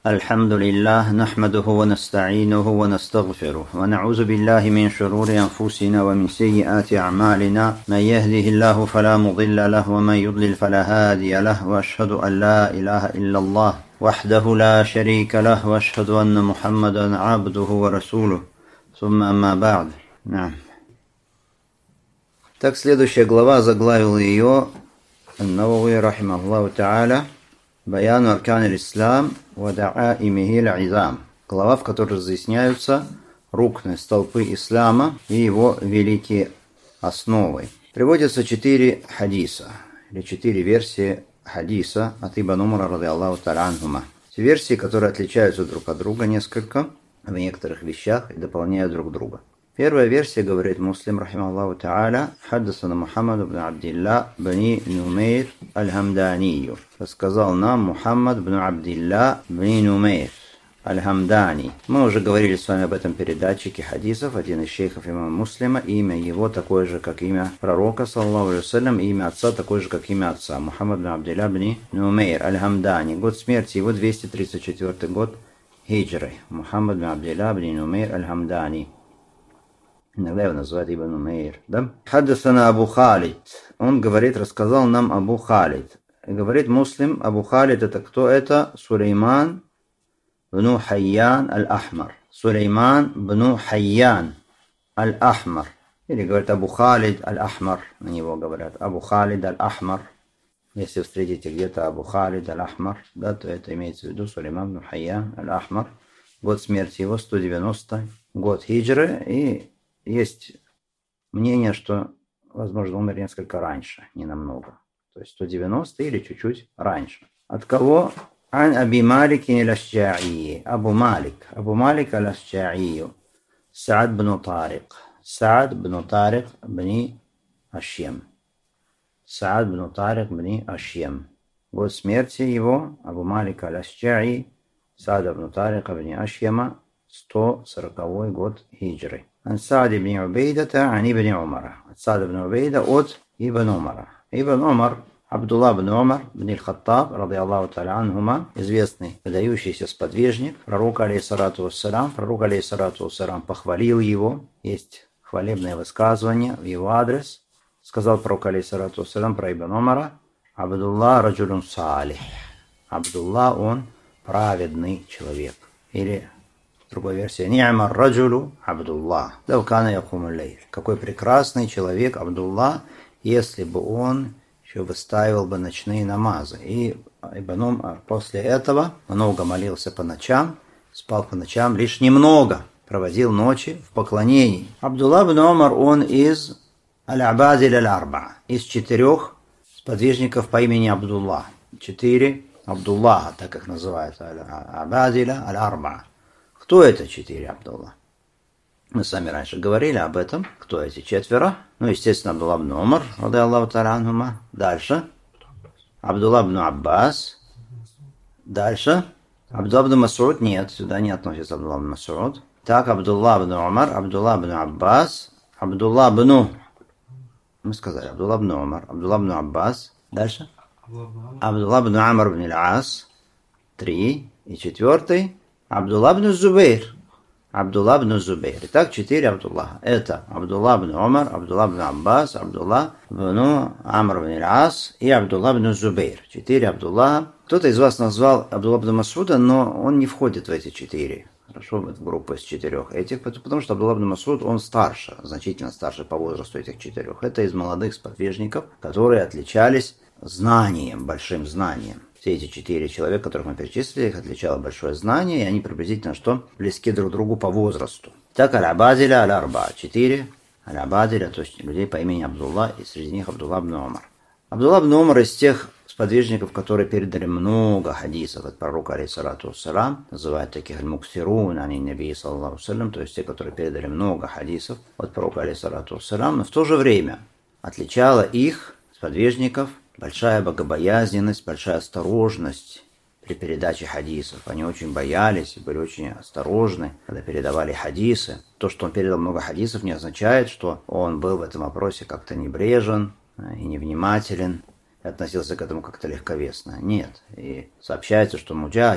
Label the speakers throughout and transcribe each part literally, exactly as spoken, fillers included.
Speaker 1: الحمد لله نحمده ونستعينه ونستغفره ونعوذ بالله من شرور أنفسنا ومن سيئات أعمالنا من يهده الله فلا مضل له ومن يضلل فلا هادي له وأشهد أن لا إله إلا الله وحده لا شريك له وأشهد أن محمدا عبده ورسوله ثم أما بعد. نعم. Так, следующая глава, заглавил ее Ан-Навави рахимахуллаху та'аля Баяну аркан аль-Ислам ва да'аимихи аль-Изам. Глава, в которой разъясняются рукны, столпы ислама и его великие основы. Приводятся четыре хадиса, или четыре версии хадиса от Ибн Умара радийаллаху та'аля анхума. Те версии, которые отличаются друг от друга несколько в некоторых вещах и дополняют друг друга. Первая версия, говорит Муслим, рахимахуллаху та'аля, хаддасана Мухаммад ибн Абдилла бни Нумейр аль-Хамданию. Рассказал нам Мухаммад ибн Абдилла бни Нумейр аль-Хамдани. Мы уже говорили с вами об этом передатчике хадисов. Один из шейхов имама Муслима, имя его такое же, как имя пророка, саллаллаху алейхи ва саллям, и имя отца такое же, как имя отца. Мухаммад ибн Абдилла бни Нумейр аль-Хамдани. Год смерти его двести тридцать четвёртый год хиджры. Мухаммад ибн Абдилла бни Нумейр аль-Хамдани. Иногда его называют Ибн Умейр, да? Хаддасана Абу Халид. Он говорит, рассказал нам Абу Халид. И говорит Муслим, Абу Халид это кто? Это Сулейман бну Хайян аль-Ахмар. Сулейман бну Хайян аль-Ахмар. Или говорит Абу Халид аль-Ахмар. На него говорят Абу Халид аль-Ахмар. Если встретите где-то Абу Халид аль-Ахмар, да, то это имеется в виду Сулейман бну Хайян аль-Ахмар. Год смерти его сто девяностый год хиджры. И есть мнение, что, возможно, умер несколько раньше, не намного. То есть сто девяностый или чуть-чуть раньше. От кого? Ан Аби Малик аль-Ашджа'и. Абу Малик. Абу Малик аль-Ашджа'и. Саад бну Тарик. Саад бну Тарик бни Ашьям. Саад бну Тарик бни Ашьям. Год смерти его, Абу Малик аль-Ашджа'и, Саад бну Тарик бни Ашьяма, сто сороковой год хиджры. Ан Саад ибн Убейдата, ан ибн Умара. От Саад ибн Убейда, от ибн Умара. Ибн Умар, Абдулла ибн Умар, ибн аль-Хаттаб, радийаллаху та'аля анхума, известный, выдающийся сподвижник, пророк, алейхиссалату вассалям, пророк, алейхиссалату вассалям, похвалил его. Есть хвалебное высказывание в его адрес. Сказал пророк, алейхиссалату вассалям, про ибн Умара: Абдулла раджулюн салих. Абдулла, он праведный человек. Или другая версия: Ни'мар раджулю Абдулла. Лаукана якуму лейль. Какой прекрасный человек Абдулла, если бы он еще выстаивал бы ночные намазы. И Ибн Умар после этого много молился по ночам, спал по ночам лишь немного, проводил ночи в поклонении. Абдулла ибн Умар, он из аль-Абадиль аль-Арба, из четырех сподвижников по имени Абдулла. Четыре Абдуллаха, так как называют аль-Абадиля аль-Арба. Кто это четыре Абдулла? Мы сами раньше говорили об этом. Кто эти четверо? Ну, естественно, Абдулла ибн Умар, радийаллаху та'аля анхума. Дальше. Абдулла ибн Аббас. Дальше. Абдулла ибн Мас'уд. Нет, сюда не относится Абдулла ибн Мас'уд. Так, Абдулла ибн Умар, Абдулла ибн Аббас, Абдулла ибн... Мы сказали, Абдулла ибн Умар, Абдулла ибн Аббас. Дальше. Абдулла ибн Амр ибн аль-Ас. Три. И четвертый. Абдулла ибн Зубейр. Абдулла ибн Зубейр. Итак, четыре Абдулла. Это Абдулла ибн Умар, Абдулла ибн Аббас, Абдулла ибн Амр ибн аль-Ас и Абдулла ибн Зубейр. Четыре Абдулла. Кто-то из вас назвал Абдулла ибн Мас'уда, но он не входит в эти четыре. Хорошо, в группу из четырех этих, потому что Абдулла ибн Мас'уд, он старше, значительно старше по возрасту этих четырех. Это из молодых сподвижников, которые отличались знанием, большим знанием. Все эти четыре человека, которых мы перечислили, их отличало большое знание, и они приблизительно что? Близки друг другу по возрасту. Так, аль-Абадиля аль-Арба. Четыре аль-Абадиля, то есть людей по имени Абдулла, и среди них Абдулла ибн Умар. Абдулла ибн Умар из тех сподвижников, которые передали много хадисов от пророка, алейхиссалату вассалям, называют таких аль-Муксирун, ани наби, саллаллаху алейхи ва саллям, то есть те, которые передали много хадисов от пророка, алейхиссалату вассалям, но в то же время отличало их, сподвижников, большая богобоязненность, большая осторожность при передаче хадисов. Они очень боялись и были очень осторожны, когда передавали хадисы. То, что он передал много хадисов, не означает, что он был в этом вопросе как-то небрежен и невнимателен, и относился к этому как-то легковесно. Нет. И сообщается, что Муджахид,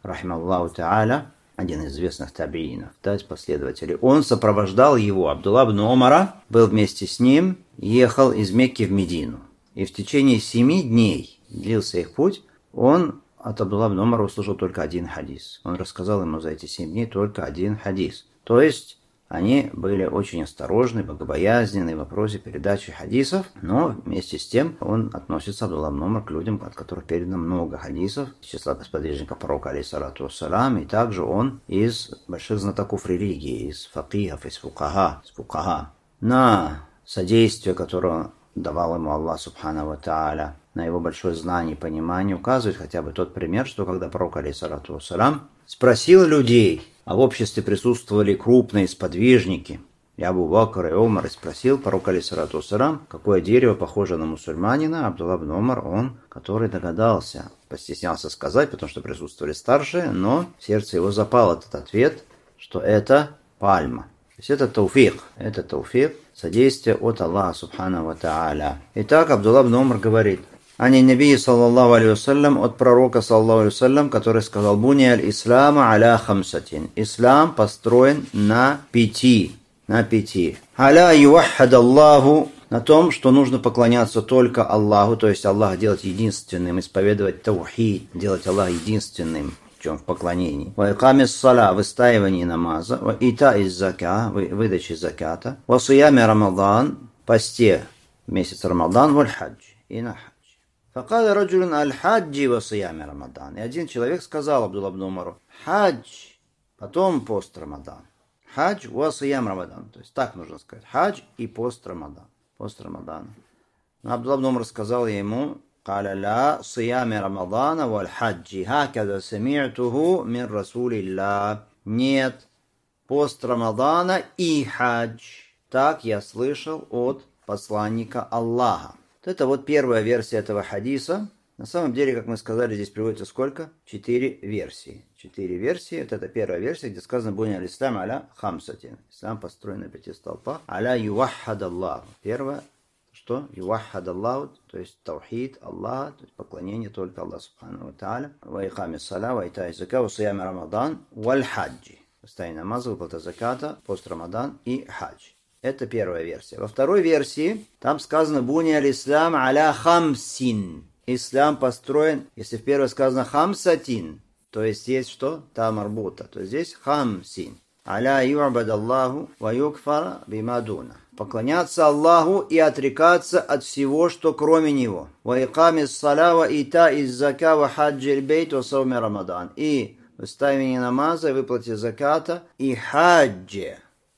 Speaker 1: рахималлаху та'аля, один из известных табиинов, то есть последователей, он сопровождал его, Абдулла ибн Умара, был вместе с ним, ехал из Мекки в Медину. И в течение семи дней длился их путь, он от Абдулла ибн Умара услышал только один хадис. Он рассказал ему за эти семь дней только один хадис. То есть они были очень осторожны, богобоязненны в вопросе передачи хадисов, но вместе с тем он относится, Абдулла ибн Умар, к людям, от которых передано много хадисов, из числа сподвижников пророка, алейхиссалату вассалам, и также он из больших знатоков религии, из факихов, из фукаха, из фукаха. На содействие, которое давал ему Аллах субхану ва тааля, на его большое знание и понимание указывает хотя бы тот пример, что когда пророк, алейхиссалату вассалам, спросил людей, а в обществе присутствовали крупные сподвижники, и Абу Бакр и Умар, и спросил пророк, алейхиссалату вассалам, какое дерево похоже на мусульманина. Абдулла ибн Умар, он, который догадался, постеснялся сказать, потому что присутствовали старшие, но в сердце его запал этот ответ, что это пальма. То есть это тауфик, это тауфик, содействие от Аллаха субхану ва тааля. Итак, Абдулла ибн Умар говорит: Ани Наби саллаллаху алейхи вассалям, от пророка саллаллаху алейхи вассалям, который сказал: Буни аль-ислам аля хамсатин. Ислам построен на пяти. На пяти. Аля юаххад Аллаху, на том, что нужно поклоняться только Аллаху, то есть Аллах делать единственным, исповедовать таухид, делать Аллаха единственным, в чем в поклонении. Ва икамис сала, выстаивание намаза, ва ита из зака, выдачи заката, ва сиями Рамадан, посте месяц Рамадан, валь хадж, и на хадж. Факаля раджулин аль-хаджи ва сиями Рамадан. И один человек сказал Абдулла ибн Умару: хадж, потом пост Рамадан. Хадж ва сиям Рамадан. То есть так нужно сказать. Хадж и пост Рамадан. Пост Рамадана. Но Абдулла ибн Умар сказал ему: قال لا صيام رمضان والحج هكذا سمعته من رسول الله. Нет, пост Рамадана и хадж. Так я слышал от посланника Аллаха. Это вот первая версия этого хадиса. На самом деле, как мы сказали, здесь приводится сколько? Четыре версии. Четыре версии. Вот это первая версия, где сказано: «Буня аль-ислам аля хамсатин». Ислам построен на пяти столпах. Аля юваххад Аллаху. Первое, что? Юваххад Аллаху, то есть таухид Аллаха, то есть поклонение только Аллаху субхану ва тааля. Ва иками саля, ва итай зака, ва сиями Рамадан, валь хаджи. Постоянная намаза, выплата заката, пост Рамадан и хадж. Это первая версия. Во второй версии там сказано: «Буни аль-ислам аля хамсин». Ислам построен, если в первой сказано хамсатин, то есть есть что? Та марбута. То есть здесь хамсин. Аля ю'бад Аллаху ва юкфара бимадуна. Поклоняться Аллаху и отрекаться от всего, что кроме Него. Ва икамис сала ва ита из зака ва хаджи бейт ва сауми Рамадан. И выставление намаза, выплате заката и хаджи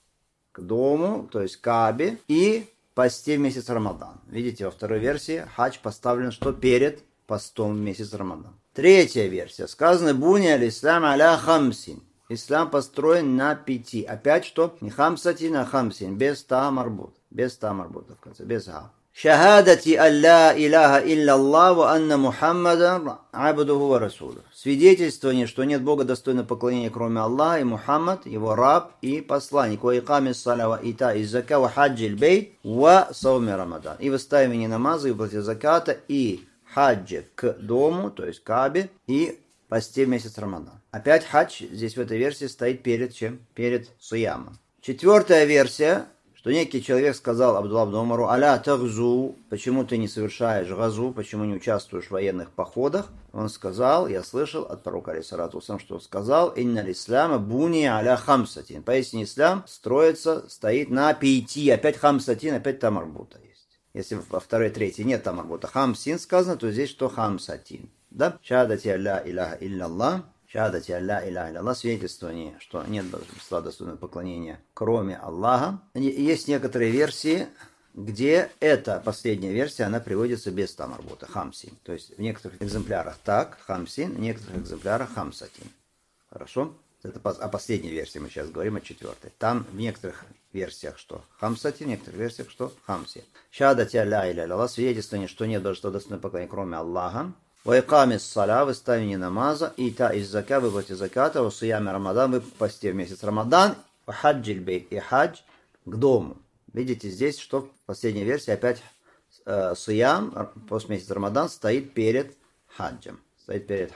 Speaker 1: к дому, то есть Каабе, и посте в месяц Рамадан. Видите, во второй версии хадж поставлен что? Перед постом в месяц Рамадан. Третья версия. Сказано: «Буни аль-ислам аля хамсин». Ислам построен на пяти. Опять что? Не хамсатин, а хамсин. Без та марбут. Без та марбута в конце. Без ха. Шахадати алла илляха илляллах ва анна Мухаммадан абдуху ва расулух. Свидетельствование, что нет Бога достойного поклонения, кроме Аллаха, и Мухаммад, его раб и посланник. Ва икамис сала ва ита из зака ва хаджи бейт ва сауми Рамадан. И выставление намаза, и выплате заката, и хаджи к дому, то есть Каабе, и посте в месяц Рамадан. Опять хадж здесь в этой версии стоит перед чем? Перед суямом. Четвертая версия, что некий человек сказал Абдулла ибн Умару: «Аля тагзу», почему ты не совершаешь газу, почему не участвуешь в военных походах? Он сказал, я слышал от пророка, алейхиссалату вассалам, что он сказал: «Инна л'исляма буни аля хамсатин». Поистине ислам строится, стоит на пяти. Опять хамсатин, опять тамарбута есть. Если во второй, третьей нет тамарбута, хамсин сказано, то здесь что? Хамсатин. Да? Шахадати алла илляха илляллах. Шахадати алла илляха илляллах. Свидетельствование, что нет божества достойного поклонения, кроме Аллаха. Есть некоторые версии, где эта последняя версия, она приводится без тамарбута. Хамсин. То есть в некоторых экземплярах так, хамсин, в некоторых экземплярах хамсатин. Хорошо? Это о последней версии мы сейчас говорим, о четвертой. Там в некоторых версиях что? Хамсатин, в некоторых версиях что? Хамсин. Шахадати алла илляха илляллах. Свидетельствование, что нет божества достойного поклонения, кроме Аллаха. Ва икамис сала, выставление намаза, ита из зака, выплате заката, ва сиями Рамадан, вы посте в месяц Рамадан, ва хаджи бейт, и хадж к дому. Видите, здесь что в последней версии опять э, суям, пост месяц Рамадан стоит перед хаджем. Стоит перед хаджем.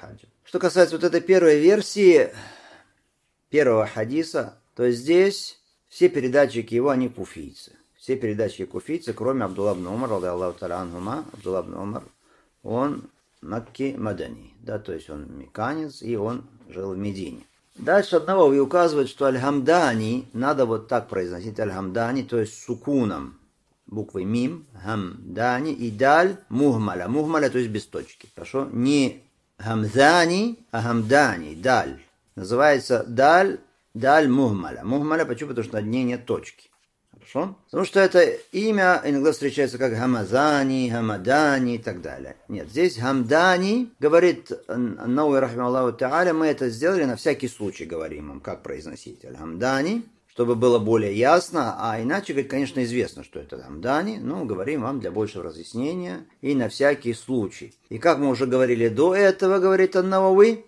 Speaker 1: Что касается вот этой первой версии, первого хадиса, то здесь все передатчики его, они куфийцы. Все передатчики куфийцы, кроме Абдулла ибн Умар, ради Аллаху та'аля анхума. Абдулла ибн Умар, он Макки Мадани, да, то есть он мекканец, и он жил в Медине. Дальше одного и указывает, что аль-хамдани, надо вот так произносить аль-хамдани, то есть с сукуном, буквой мим, хамдани, и даль мухмаля, мухмаля, то есть без точки. Хорошо? Не хамдани, а хамдани, даль. Называется даль, даль мухмаля. Мухмаля почему? Потому что на дне нет точки. Хорошо? Потому что это имя иногда встречается как Хамазани, Хамадани и так далее. Нет, здесь Хамдани, говорит Науи рахимахуллаху та'аля, мы это сделали на всякий случай, говорим им, как произносить Хамдани, чтобы было более ясно, а иначе, говорит, конечно, известно, что это Хамдани, но говорим вам для большего разъяснения и на всякий случай. И как мы уже говорили до этого, говорит Науи,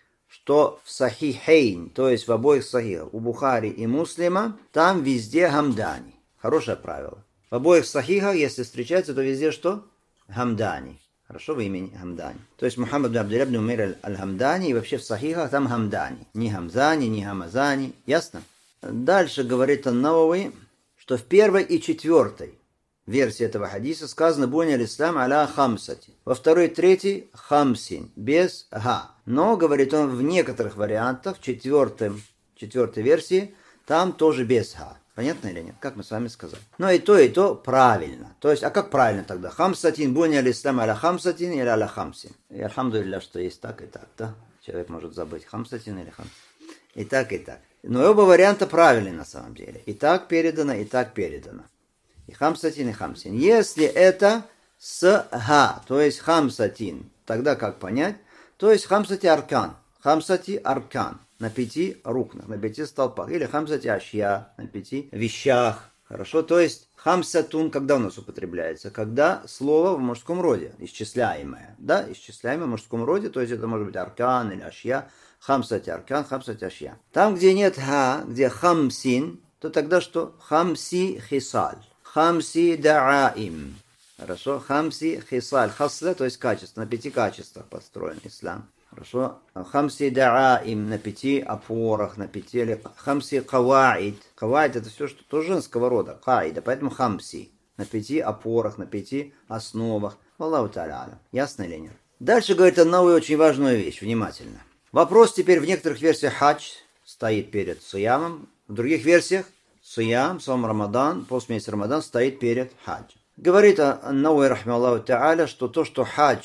Speaker 1: что в Сахихейн, то есть в обоих сахихах, у Бухари и Муслима, там везде Хамдани. Хорошее правило. В обоих сахихах, если встречается, то везде что? Хамдани. Хорошо, в имени Хамдани. То есть Мухаммад ибн Абдилля ибн Умейр аль-Хамдани, и вообще в сахихах там Хамдани. Не Хамзани, не Хамазани. Ясно? Дальше говорит ан-Навави, что в первой и четвертой версии этого хадиса сказано «Буня аль-Ислам аля хамсати». Во второй и третьей «хамсин», без «га». Но, говорит он, в некоторых вариантах, в четвертой, четвертой версии, там тоже без «га». Понятно или нет? Как мы с вами сказали. Но и то, и то правильно. То есть, а как правильно тогда? «Хамсатин», «Буня аль-Ислам аля хамсатин» или «аля хамсин». И альхамдулилля, что есть так и так, да? Человек может забыть «хамсатин» или «хамсин». И так, и так. Но оба варианта правильны на самом деле. И так передано, и так передано. И хамсатин, и хамсин. Если это с га, то есть хамсатин, тогда как понять? То есть хамсати аркан. Хамсати аркан. На пяти рукнах, на пяти столпах. Или хамсати ашья, на пяти вещах. Хорошо? То есть хамсатун, когда у нас употребляется? Когда слово в мужском роде, исчисляемое. Да, исчисляемое в мужском роде, то есть это может быть аркан или ашья. Хамсати аркан, хамсати ашья. Там, где нет га, где хамсин, то тогда что? Хамси хисаль. Хамси да'аим. Хорошо? Хамси хисаль. Хасля, то есть качество. На пяти качествах построен ислам. Хорошо? Хамси да'аим. На пяти опорах, на пяти... Хамси каваид. Каваид это все, что тоже женского рода. Каида. Поэтому хамси. На пяти опорах, на пяти основах. Аллаху та'аля. Ясно или нет? Дальше говорит одну очень важную вещь. Внимательно. Вопрос теперь в некоторых версиях хадж стоит перед суямом. В других версиях суям, сам Рамадан, после месяца Рамадан стоит перед хадж. Говорит ан-Науи рахимахуллаху та'аля, что то, что хадж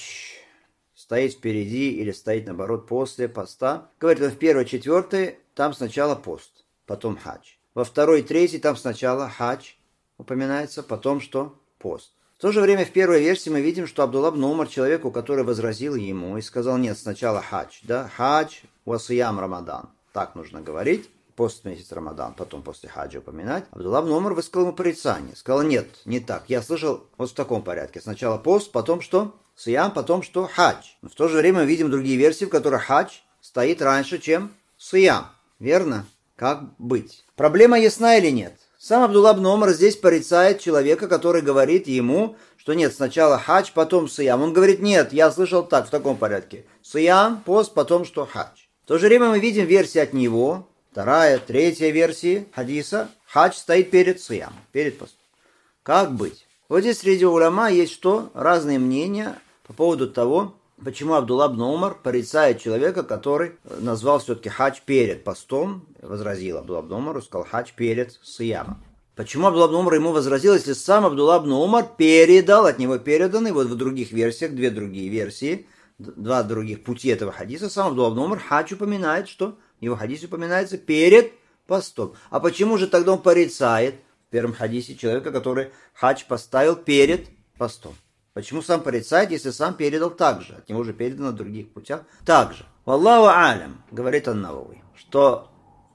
Speaker 1: стоит впереди или стоит наоборот после поста, говорит, он в первой, четвертой, там сначала пост, потом хадж. Во второй, третьей, там сначала хадж упоминается, потом что? Пост. В то же время в первой версии мы видим, что Абдулла ибн Умар, человеку, который возразил ему и сказал, нет, сначала хадж, да, хадж васуям Рамадан. Так нужно говорить. Пост месяц Рамадан, потом после хаджа упоминать. Абдулла ибн Умар высказал ему порицание. Сказал, нет, не так. Я слышал вот в таком порядке. Сначала пост, потом что? Суям, потом что? Хадж. Но в то же время мы видим другие версии, в которых хадж стоит раньше, чем суям. Верно? Как быть? Проблема ясна или нет? Сам Абдулла ибн Умар здесь порицает человека, который говорит ему, что нет, сначала хадж, потом суям. Он говорит, нет, я слышал так, в таком порядке. Суям, пост, потом что? Хадж. В то же время мы видим версии от него, вторая, третья версии хадиса, хадж стоит перед суям, перед постом. Как быть? Вот здесь среди уляма есть что? Разные мнения по поводу того, почему Абдулла ибн Умар порицает человека, который назвал все-таки хадж перед постом, возразил Абдулла ибн Умару, сказал хадж перед суямом. Почему Абдулла ибн Умар ему возразил, если сам Абдулла ибн Умар передал, от него переданы, вот в других версиях, две другие версии, два других пути этого хадиса, сам Абдулла ибн Умар хадж упоминает, что в его хадисе упоминается перед постом. А почему же тогда он порицает в первом хадисе человека, который хадж поставил перед постом? Почему сам порицает, если сам передал так же? От него уже передано в других путях так же. Валлаху алям, говорит ан-Навави, что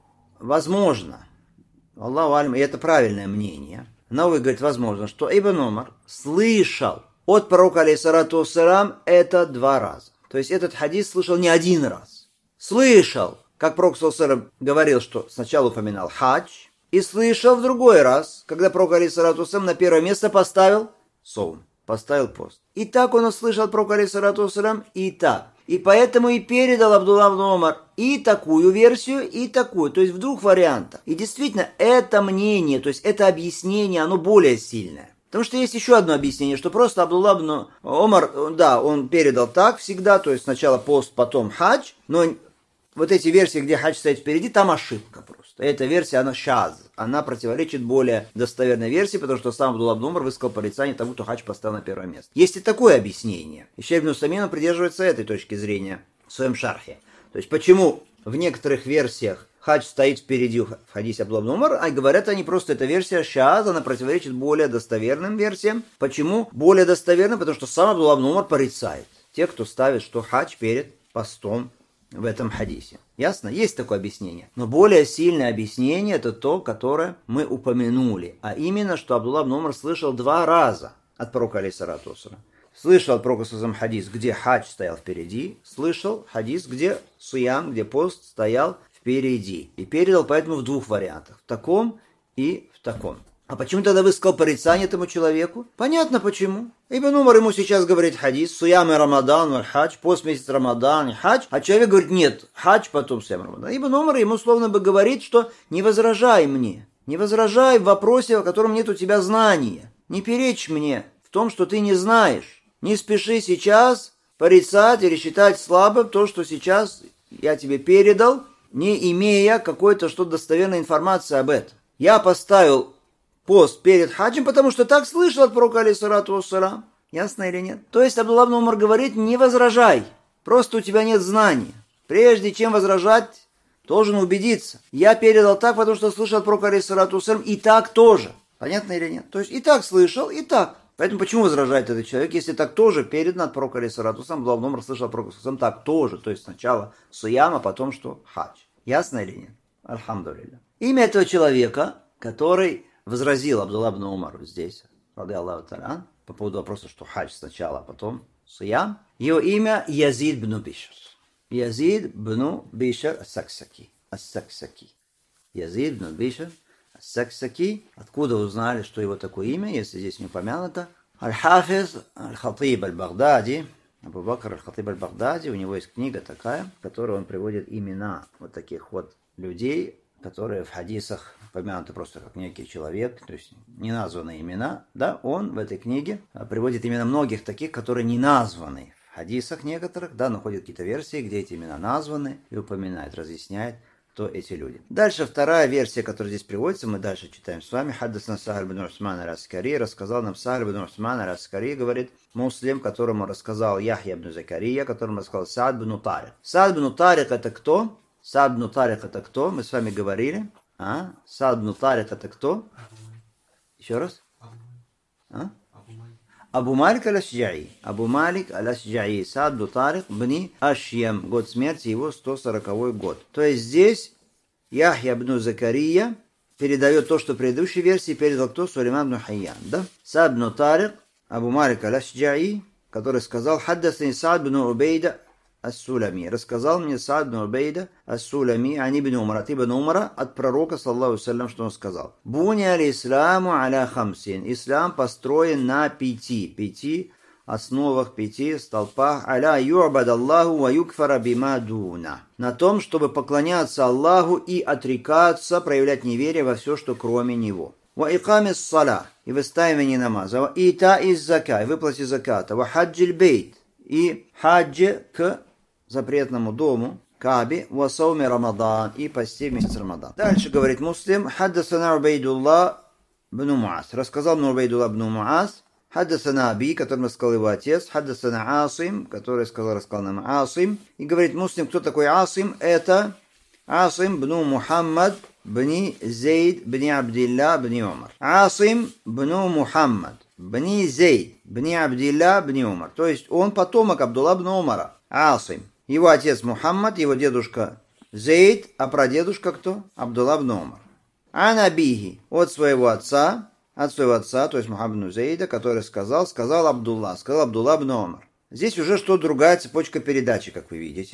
Speaker 1: возможно, Аллаху алям, и это правильное мнение, Навави говорит, возможно, что Ибн Умар слышал от пророка алейхиссалату вассалям это два раза. То есть этот хадис слышал не один раз. Слышал, как пророк саллаллаху алейхи ва саллям говорил, что сначала упоминал хадж, и слышал в другой раз, когда пророк алейхиссалату вассалям на первое место поставил саум. Поставил пост. И так он услышал от пророка алейхиссалату вассалям, и так. И поэтому и передал Абдулла ибн Умар и такую версию, и такую. То есть в двух вариантах. И действительно, это мнение, то есть это объяснение, оно более сильное. Потому что есть еще одно объяснение, что просто Абдулла ибн Умар, да, он передал так всегда, то есть сначала пост, потом хадж, но вот эти версии, где хадж стоит впереди, там ошибка просто. Эта версия, она шаз, она противоречит более достоверной версии, потому что сам Абдулла ибн Умар высказал порицание тому, кто хадж поставил на первое место. Есть и такое объяснение. И Шейх ибн Усаймин придерживается этой точки зрения в своем шархе. То есть почему в некоторых версиях хадж стоит впереди в хадисе Абдулла ибн Умар, а говорят они просто, эта версия шаз, она противоречит более достоверным версиям. Почему более достоверным? Потому что сам Абдулла ибн Умар порицает тех, кто ставит, что хадж перед постом в этом хадисе. Ясно? Есть такое объяснение. Но более сильное объяснение это то, которое мы упомянули. А именно, что Абдулла ибн Умар слышал два раза от пророка алейхиссалату вассалям. Слышал от пророка саллаллаху алейхи хадис, где хадж стоял впереди. Слышал хадис, где суям, где пост стоял впереди. И передал поэтому в двух вариантах. В таком и в таком. А почему тогда высказал порицание этому человеку? Понятно почему. Ибн Умар ему сейчас говорит хадис, суям и Рамадан, и хадж, пост месяц Рамадан и хадж, а человек говорит, нет, хадж, потом суям Рамадан. Ибн Умар ему словно бы говорит, что не возражай мне, не возражай в вопросе, о котором нет у тебя знания, не перечь мне в том, что ты не знаешь, не спеши сейчас порицать или считать слабым то, что сейчас я тебе передал, не имея какой-то что-то достоверной информации об этом. Я поставил пост перед хаджем, потому что так слышал от пророка алейхиссалату вассалям. Ясно или нет? То есть Абдулла ибн Умар говорит, не возражай, просто у тебя нет знания. Прежде чем возражать, должен убедиться. Я передал так, потому что слышал от пророка алейхиссалату вассалям, и так тоже. Понятно или нет? То есть и так слышал, и так. Поэтому почему возражает этот человек, если так тоже передано от пророка алейхиссалату вассалям, Абдулла ибн Умар слышал от пророка алейхиссалату вассалям, так тоже. То есть сначала суям, а потом что? Хадж. Ясно или нет? Альхамдулилля. Имя этого человека, который возразил Абдулла ибн Умар здесь, ради Аллаху та'аля, по поводу вопроса, что хадж сначала, а потом суям. Его имя Язид бн Бишр. Язид бн Бишр ас-Саксаки. Ас-Саксаки. Язид бн Бишр ас-Саксаки. Откуда узнали, что его такое имя, если здесь не упомянуто? Аль-Хафиз Аль-Хатиб Аль-Багдади. Абу Бакр Аль-Хатиб Аль-Багдади. У него есть книга такая, в которой он приводит имена вот таких вот людей, которые в хадисах помянуты просто как некий человек, то есть не названные имена, да, он в этой книге приводит имена многих таких, которые не названы в хадисах некоторых, да, находит какие-то версии, где эти имена названы, и упоминает, разъясняет, кто эти люди. Дальше вторая версия, которая здесь приводится, мы дальше читаем с вами. Хаддасна Сахаль бн Усман аль-Аскари, рассказал нам Сахаль бн Усман аль-Аскари, говорит, муслим, которому рассказал Яхья бн Закария, которому рассказал Саад бн Тарик. Саад бн Тарик это кто? Саад бн Тарик это кто? Мы с вами говорили. А? Саад бн Тарик это кто? Еще раз? А? Абу Малик аль-Ашджаи. Абу Малик аль-Ашджаи. Саад бн Тарик бни Ашьям. Год смерти его сто сороковой год. То есть здесь Яхья бн Закария передает то, что в предыдущей версии передал кто? Сулейман бн Хайян. Да? Саад бн Тарик, Абу Малик аль-Ашджаи, который сказал, хаддасни Саад бн Убейда Ас-Сулами. Рассказал мне Саад бн Убейда Ас-Сулами, ани ибн Умара, от ибн Умара, от пророка, саллаллаху алейхи ва саллям, что он сказал. Буни аль-Исламу аля хамсин. Ислам построен на пяти, пяти основах, пяти столпах. Аля ю'бад Аллаху ва юкфара бима дуна. На том, чтобы поклоняться Аллаху и отрекаться, проявлять неверие во все, что кроме Него. Ва икамис саля. И выставление намаза. Ва ита из зака. И выплате заката. Ва хаджиль бейт. И хаджи к запретному дому, Кааби, васауми Рамадан, и посте месяц Рамадан. Дальше говорит Муслим, хаддасана Убейдулла бн Муаз. Рассказал мне Убейдулла бн Муаз, хаддасана Аби, который рассказал его отец, хаддасана Асим, который сказал, рассказал нам Асим. И говорит Муслим, кто такой Асим? Это Асим бн Мухаммад бн Зейд бн Абдилля бн Умар. Асим бн Мухаммад бн Зейд бн Абдилля бн Умар. То есть он потомок Абдулла бн Умара. Асим. Его отец Мухаммад, его дедушка Зейд, а прадедушка кто? Абдулла бн Умар. Анабихи. От своего отца, от своего отца, то есть Мухаммад бн Зейда, который сказал, сказал Абдулла, сказал Абдулла бн Умар. Здесь уже что другая цепочка передачи, как вы видите.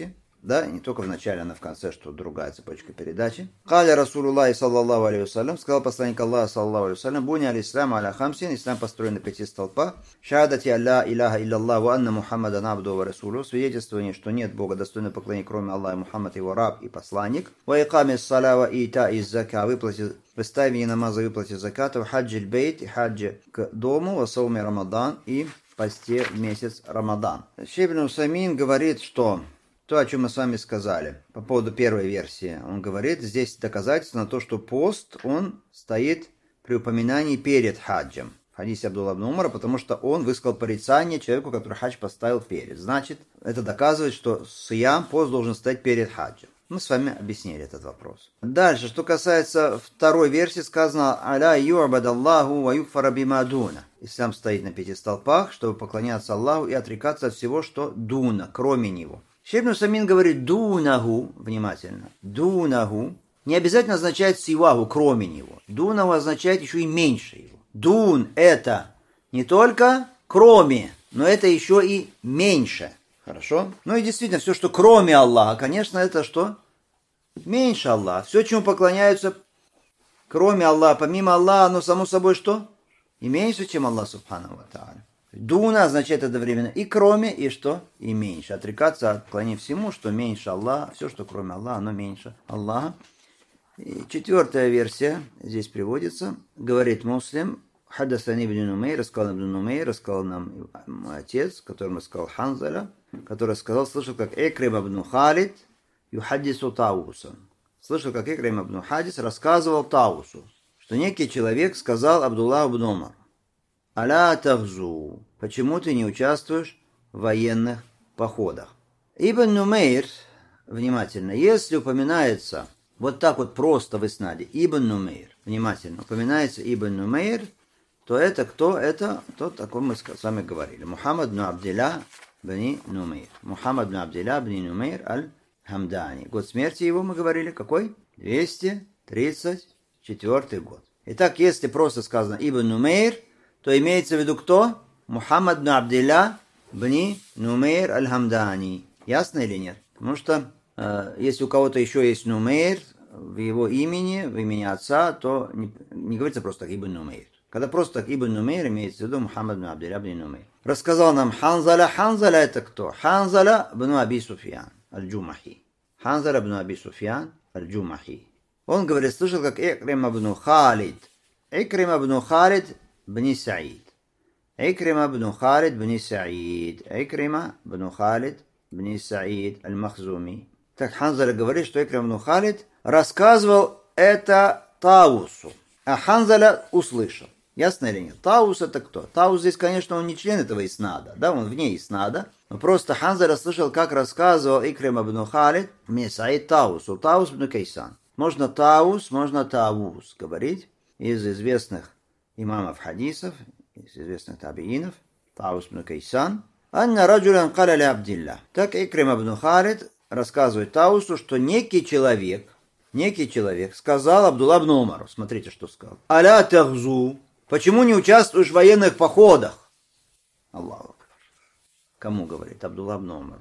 Speaker 1: Да, и не только в начале, она в конце, что другая цепочка передачи. Каля Расулуллахи саллаллаху алейхи вассалям, сказал посланник Аллаха саллаллаху алейхи вассалям, буни аль-ислам аля хамсин, ислам построен на пяти столпах. Шахадати алля иляха илляллах ва анна Мухаммадан абду ва расулу, свидетельствование, что нет Бога достойного поклонения, кроме Аллаха, Мухаммад его раб и посланник. Ва иками ссаля ва ита из зака, выплате, выставение намаза, выплате заката, хаджи бейт, и хаджи к дому, ва сауме Рамадан, и посте в месяц Рамадан. Шейх ибн Усаймин говорит, что то, о чем мы с вами сказали, по поводу первой версии, он говорит, здесь доказательство на то, что пост, он стоит при упоминании перед хаджем. В хадисе Абдулла ибн Умара, потому что он высказал порицание человеку, который хадж поставил перед. Значит, это доказывает, что сиям, пост должен стоять перед хаджем. Мы с вами объяснили этот вопрос. Дальше, что касается второй версии, сказано «Аля ю'бадаллаху ва юкфара бима дуна». Ислам стоит на пяти столпах, чтобы поклоняться Аллаху и отрекаться от всего, что дуна, кроме него. Шейх ибн Усаймин говорит «дунаху», внимательно, «дунаху» не обязательно означает «сиваху», кроме него. «Дунаху» означает еще и меньше его. «Дун» — это не только кроме, но это еще и меньше. Хорошо? Ну и действительно, все, что кроме Аллаха, конечно, это что? Меньше Аллаха. Все, чему поклоняются, кроме Аллаха, помимо Аллаха, оно само собой что? И меньше, чем Аллах субхану ва тааля. Дуна означает одновременно и кроме, и что? И меньше. Отрекаться от поклонения всему, что меньше Аллаха. Все, что кроме Аллаха, оно меньше Аллаха. И четвертая версия здесь приводится. Говорит Муслим. Хаддасани ибн Нумейр, рассказал ибн Нумейр, рассказал нам мой отец, которому сказал Ханзаля, который сказал, слышал, как Экрим ибн Халид юхаддису Тауса. Слышал, как Экрим ибн Хадис рассказывал Таусу, что некий человек сказал Абдуллаху ибн Умар: «Аля тавзу, почему ты не участвуешь в военных походах?» Ибн Нумейр, внимательно, если упоминается вот так вот просто в иснаде Ибн Нумейр, внимательно, упоминается Ибн Нумейр, то это кто? Это тот, о ком мы с вами говорили. Мухаммад бн Абдилля бн Нумейр. Мухаммад бн Абдилля бн Нумейр аль-Хамдани. Год смерти его мы говорили какой? двести тридцать четвёртый год. Итак, если просто сказано Ибн Нумейр, то имеется в виду кто? Мухаммад бн Абдилля бн Нумейр аль-Хамдани. Ясно или нет? Потому что э, если у кого-то еще есть Нумейр в его имени, в имени отца, то не, не говорится просто так Ибн Нумейр. Когда просто так Ибн Нумейр, имеется в виду Мухаммад бн Абдилля бн Нумейр. Рассказал нам Ханзаля. Ханзаля это кто? Ханзаля бн Аби Суфьян аль-Джумахи. Ханзаля бн Аби Суфьян аль-Джумахи. Он говорит, слышал, как Икрима бн Халид. Икрима бн Халид бн Саид. Икрима бн Халид бн Саид. Икрима бн Халид бн Саид аль-Махзуми. Так Ханзаля говорит, что Икрима бн Халид рассказывал это Таусу. А Ханзаля услышал. Ясно или нет? Таус это кто? Таус здесь, конечно, он не член этого иснада, да, он вне иснада, но просто Ханзаля слышал, как рассказывал Икрима бн Халид мне Саид Таусу, Таус бн Кайсан. Можно Таус, можно Таус говорить из известных имамов хадисов, из известных табиинов, Таус бн Кайсан. Анна раджулян каля ля Абдилля. Так Икрима бн Халид рассказывает Таусу, что некий человек, Некий человек сказал Абдулла ибн Умару, смотрите, что сказал. «Аля тахзу, почему не участвуешь в военных походах?» Аллаху акбар. Кому говорит? Абдулла ибн Умару,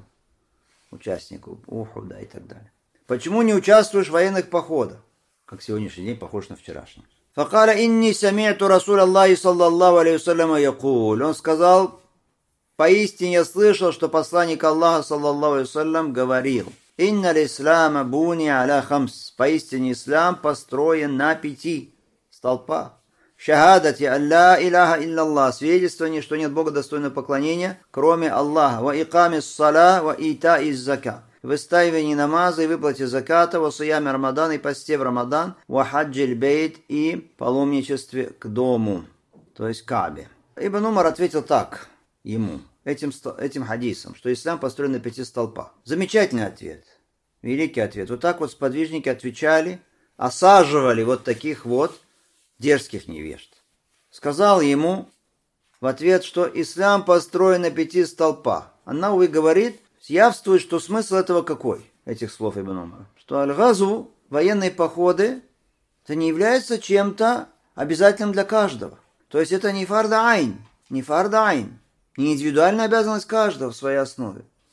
Speaker 1: участнику Ухуда и так далее. Почему не участвуешь в военных походах? Как сегодняшний день похож на вчерашний. «Факаля инни сами'ту Расуль Аллахи саллаллаху алейхи вассаляма якуль». Он сказал, поистине я слышал, что посланник Аллаха саллаллаху алейхи вассалям говорил: «Инна л-ислама буни аля хамс». Поистине ислам построен на пяти столпах. Шахадати алла иляха илляллах. Свидетельствование, что нет Бога достойного поклонения, кроме Аллаха. Ва иками ссаля, ва ита из зака. Выставивание намаза и выплате заката, ва сияме Рамадан и посте в Рамадан, ва хаджи бейт и паломничестве к дому, то есть Каабе. Ибн Умар ответил так ему. Этим, этим хадисом, что ислам построен на пяти столпах. Замечательный ответ. Великий ответ. Вот так вот сподвижники отвечали, осаживали вот таких вот дерзких невежд. Сказал ему в ответ, что ислам построен на пяти столпах. Ан-Навави говорит, явствует, что смысл этого какой? Этих слов Ибн Умара. Что аль-газу, военные походы, это не является чем-то обязательным для каждого. То есть это не фарда айн, не фарда айн. Не индивидуальная обязанность каждого в своей основе.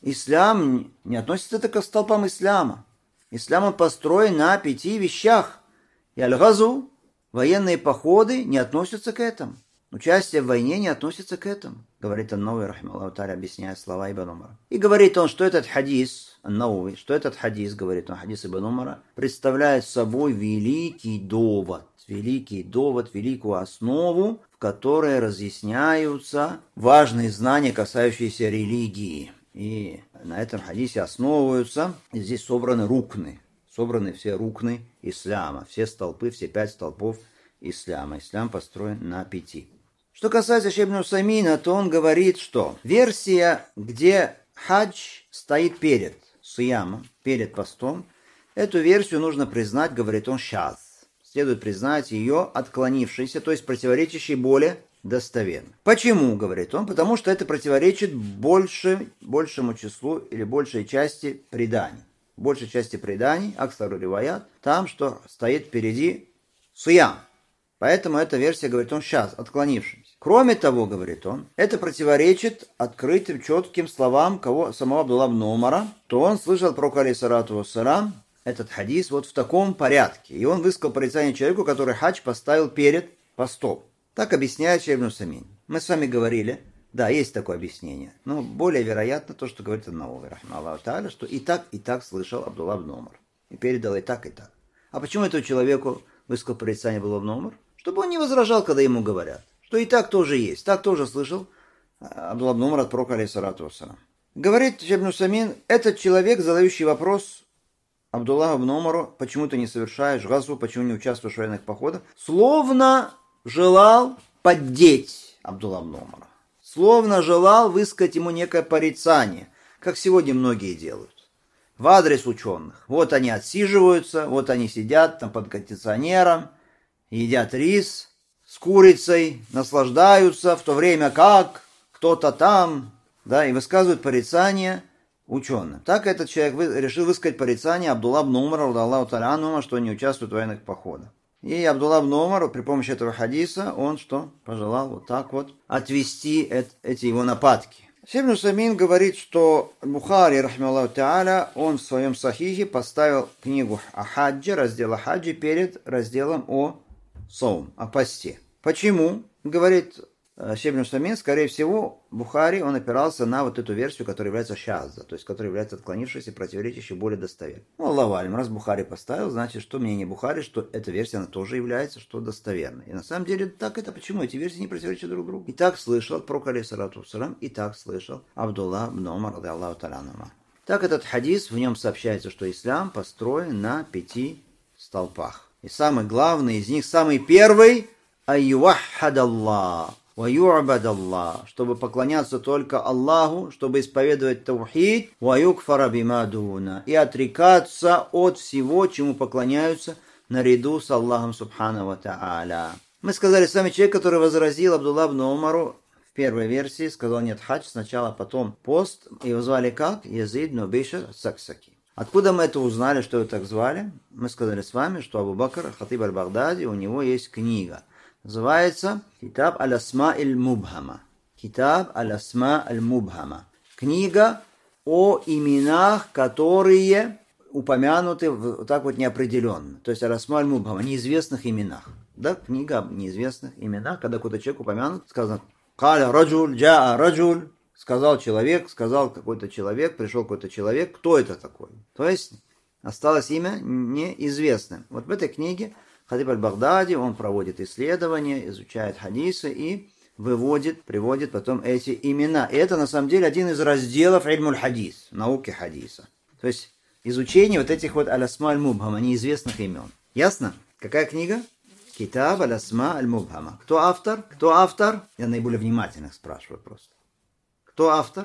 Speaker 1: ислам не относится это к столпам ислама. Ислам он построен на пяти вещах. И аль-газу, военные походы, не относятся к этому. Участие в войне не относится к этому. Говорит Ан-Навави, рахимахуллаху тааля, объясняя слова Ибн Умара. И говорит он, что этот хадис, Ан-Навави, что этот хадис, говорит он, хадис Ибн Умара, представляет собой великий довод. Великий довод, великую основу, в которой разъясняются важные знания, касающиеся религии. И на этом хадисе основываются, и здесь собраны рукны, собраны все рукны ислама, все столпы, все пять столпов ислама. Ислам построен на пяти. Что касается Шейх ибн Усаймина, то он говорит, что версия, где хадж стоит перед сиямом, перед постом, эту версию нужно признать, говорит он, шаз. Следует признать ее отклонившейся, то есть противоречащей более достоверно. Почему, говорит он? Потому что это противоречит больше, большему числу или большей части преданий. Большей части преданий, аксару риваят, там, что стоит впереди суям. Поэтому эта версия, говорит он, сейчас, отклонившимся. Кроме того, говорит он, это противоречит открытым, четким словам кого, самого Абдулла ибн Умара, то он слышал про алейхиссалату вассалам этот хадис вот в таком порядке. И он высказал порицание человеку, который хадж поставил перед постом. Так объясняет Шейх ибн Усаймин. Мы с вами говорили, да, есть такое объяснение, но более вероятно то, что говорит Ан-Навави, рахимахуллаху тааля, что и так, и так слышал Абдулла ибн Умар. И передал и так, и так. А почему этому человеку высказал порицание Абдулла ибн Умар? Чтобы он не возражал, когда ему говорят, что и так тоже есть. Так тоже слышал Абдулла ибн Умар от пророка, алейхиссалату вассалам. Говорит Шейх ибн Усаймин, этот человек, задающий вопрос Абдулла ибн Умару, почему ты не совершаешь газу, почему не участвуешь в военных походах, словно желал поддеть Абдулла ибн Умара. Словно желал высказать ему некое порицание, как сегодня многие делают, в адрес ученых. Вот они отсиживаются, вот они сидят там под кондиционером, едят рис с курицей, наслаждаются, в то время как кто-то там, да, и высказывают порицание ученым. Так этот человек решил высказать порицание Абдулла ибн Умара, радиаллаху тааля анху, что не участвует в военных походах. И Абдулла ибн Умар при помощи этого хадиса, он что? Пожелал вот так вот отвести эти его нападки. Шейх ибн Усаймин говорит, что Бухари, рахимахуллаху тааля, он в своем сахихе поставил книгу о хаджи, раздел о хаджи, перед разделом о саум, о посте. Почему? Говорит Шейх ибн Усаймин, скорее всего, Бухари, он опирался на вот эту версию, которая является шазза, то есть которая является отклонившейся, противоречащей более достоверной. Ну, Аллаху алим, раз Бухари поставил, значит, что мнение Бухари, что эта версия, она тоже является, что достоверной. И на самом деле, так это почему? Эти версии не противоречат друг другу. И так слышал пророк, алейхиссалату вассалам, и так слышал Абдулла ибн Умар, радиаллаху тааля анху. Так этот хадис, в нем сообщается, что ислам построен на пяти столпах. И самый главный из них, самый первый, айюаххад Аллах. وَيُعْبَدَ اللَّهُ, чтобы поклоняться только Аллаху, чтобы исповедовать таухид, وَيُكْفَرَ بِمَا دُونَ, и отрекаться от всего, чему поклоняются, наряду с Аллахом субхану ва тааля. Мы сказали с вами, человек, который возразил Абдулла ибн Умару в первой версии, сказал нет хадж, сначала, потом пост, его звали как? Язид ибн Бишр ас-Саксаки. Откуда мы это узнали, что его так звали? Мы сказали с вами, что Абу Бакр Хатиб аль-Багдади, у него есть книга. Называется Китаб аль-Асма аль-Мубхама. Китаб аль-Асма аль-Мубхама. Книга о именах, которые упомянуты вот так вот неопределенно. То есть аль-Асма аль-Мубхама, неизвестных именах. Да, книга об неизвестных именах, когда какой-то человек упомянут, сказано «Каля раджуль, джаа раджуль», сказал человек, сказал какой-то человек, пришел какой-то человек, кто это такой? То есть осталось имя неизвестным. Вот в этой книге Хатиб аль-Багдади, он проводит исследования, изучает хадисы и выводит, приводит потом эти имена. И это на самом деле один из разделов ильмуль хадис, науки хадиса. То есть изучение вот этих вот аль-Асма аль-Мубхама, неизвестных имен. Ясно? Какая книга? Китаб аль-Асма аль-Мубхама. Кто автор? Кто автор? Я наиболее внимательных спрашиваю просто. Кто автор?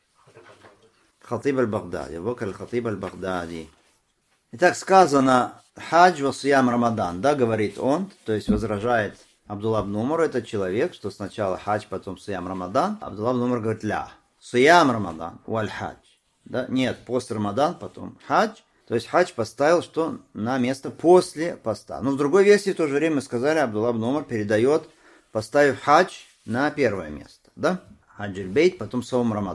Speaker 1: Хатиб аль-Багдади. Абу-Бакр аль-Хатиб аль-Багдади. Итак, сказано хадж ва сиям Рамадан, да, говорит он, то есть возражает Абдулла ибн Умар, этот человек, что сначала хадж, потом сиям Рамадан. Абдулла ибн Умар говорит, ля, сиям Рамадан, валь хадж. Да, нет, пост Рамадан, потом хадж. То есть хадж поставил, что на место после поста. Но в другой версии в то же время мы сказали, Абдулла ибн Умар передает, поставив хадж на первое место, да. Хаджиль бейт, потом саум Рамадан.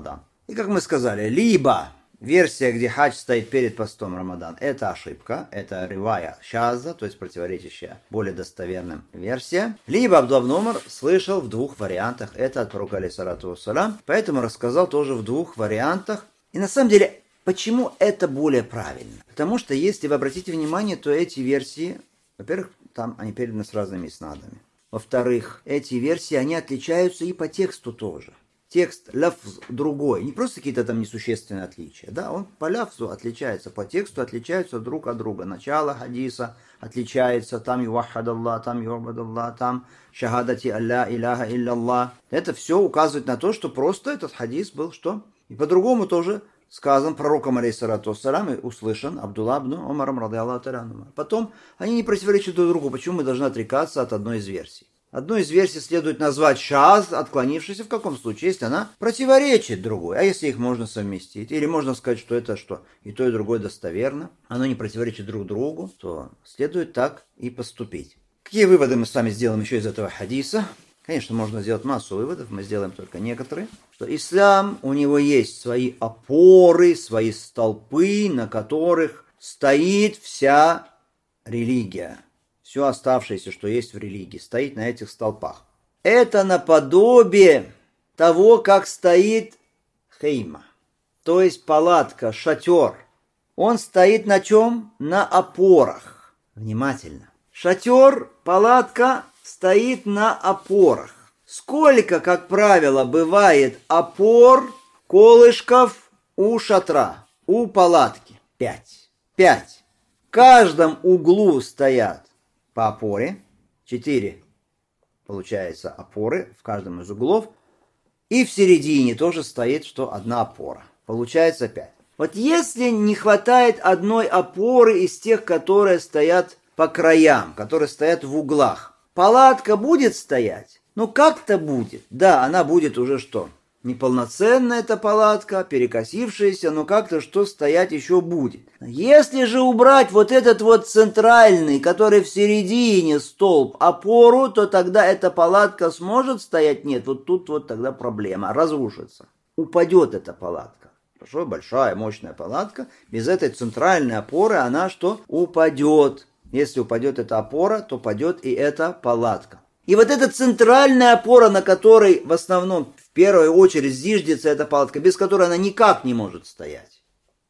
Speaker 1: И как мы сказали, либо версия, где хадж стоит перед постом Рамадан, это ошибка, это ривая шаза, то есть противоречащая более достоверным версия. Либо Абдулла ибн Умар слышал в двух вариантах, это от пророка алейхиссалату вассалям, поэтому рассказал тоже в двух вариантах. И на самом деле, почему это более правильно? Потому что, если вы обратите внимание, то эти версии, во-первых, там они переданы с разными иснадами. Во-вторых, эти версии, они отличаются и по тексту тоже. Текст ляфз другой, не просто какие-то там несущественные отличия, да, он по ляфзу отличается, по тексту отличаются друг от друга. Начало хадиса отличается, там юваххад Аллах, там юабад Аллах, там шахадати алля иляха илля. Это все указывает на то, что просто этот хадис был что? И по-другому тоже сказан пророком алейхиссалату вассалям и услышан Абдулла ибн Умаром радийаллаху та'аля анху. Потом они не противоречат друг другу, почему мы должны отрекаться от одной из версий. Одну из версий следует назвать шаз, отклонившейся в каком случае, если она противоречит другой. А если их можно совместить? Или можно сказать, что это что? И то, и другое достоверно. Оно не противоречит друг другу, то следует так и поступить. Какие выводы мы с вами сделаем еще из этого хадиса? Конечно, можно сделать массу выводов, мы сделаем только некоторые. Что ислам, у него есть свои опоры, свои столпы, на которых стоит вся религия. Все оставшееся, что есть в религии, стоит на этих столпах. Это наподобие того, как стоит хейма, то есть палатка, шатер. Он стоит на чем? На опорах. Внимательно. Шатер, палатка стоит на опорах. Сколько, как правило, бывает опор, колышков у шатра, у палатки? Пять. Пять. В каждом углу стоят по опоре, четыре, получается, опоры в каждом из углов, и в середине тоже стоит, что одна опора. Получается пять. Вот если не хватает одной опоры из тех, которые стоят по краям, которые стоят в углах, палатка будет стоять? Ну, как-то будет. Да, она будет уже что? Неполноценная эта палатка, перекосившаяся, но как-то что стоять еще будет. Если же убрать вот этот вот центральный, который в середине столб, опору, то тогда эта палатка сможет стоять? Нет, вот тут вот тогда проблема, разрушится. Упадет эта палатка. Хорошо, большая, мощная палатка. Без этой центральной опоры она что? Упадет. Если упадет эта опора, то падет и эта палатка. И вот эта центральная опора, на которой в основном в первую очередь зиждется эта палатка, без которой она никак не может стоять.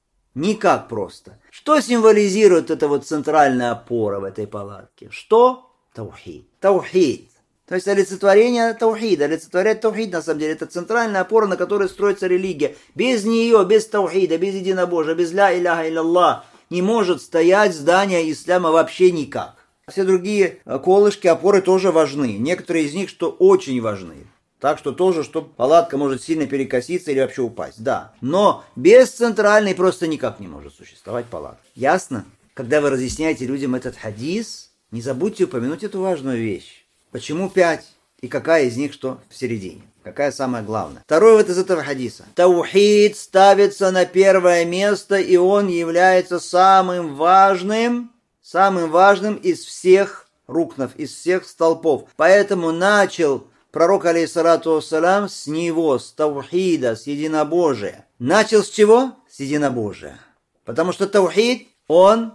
Speaker 1: Никак просто. Что символизирует эта вот центральная опора в этой палатке? Что? Таухид. Таухид. То есть олицетворение таухида. Олицетворять таухид, на самом деле, это центральная опора, на которой строится религия. Без нее, без таухида, без единобожия, без ля иляха илlallah не может стоять здание ислама вообще никак. Все другие колышки, опоры тоже важны. Некоторые из них, что очень важны. Так что тоже, что палатка может сильно перекоситься или вообще упасть. Да. Но без центральной просто никак не может существовать палатка. Ясно? Когда вы разъясняете людям этот хадис, не забудьте упомянуть эту важную вещь. Почему пять? И какая из них что в середине? Какая самая главная? Второй вот из этого хадиса. Таухид ставится на первое место, и он является самым важным, самым важным из всех рукнов, из всех столпов. Поэтому начал пророк, алейхиссалату вассалям, с него, с таухида, с единобожия. Начал с чего? С единобожия. Потому что таухид, он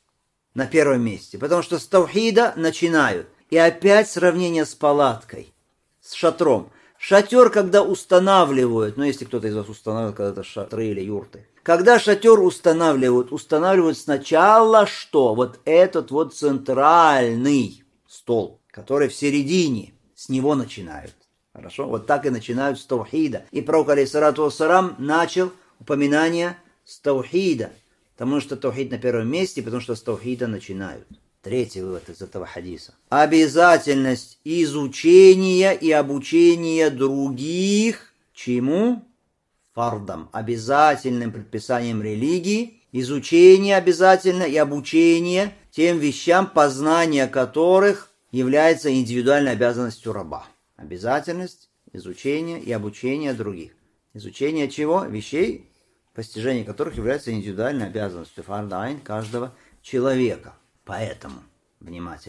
Speaker 1: на первом месте. Потому что с таухида начинают. И опять сравнение с палаткой, с шатром. Шатер, когда устанавливают, ну если кто-то из вас устанавливает когда-то шатры или юрты. Когда шатер устанавливают, устанавливают сначала что? Вот этот вот центральный столб, который в середине, с него начинают. Хорошо? Вот так и начинают с таухида. И пророк, алейхиссалату вассалям, начал упоминание с таухида. Потому что таухид на первом месте, потому что с таухида начинают. Третий вывод из этого хадиса. Обязательность изучения и обучения других чему? Фардам. Обязательным предписанием религии. Изучение обязательно и обучение тем вещам, познание которых является индивидуальной обязанностью раба. Обязательность изучения и обучения других. Изучение чего? Вещей, постижение которых является индивидуальной обязанностью фард айн каждого человека. Поэтому, внимательно,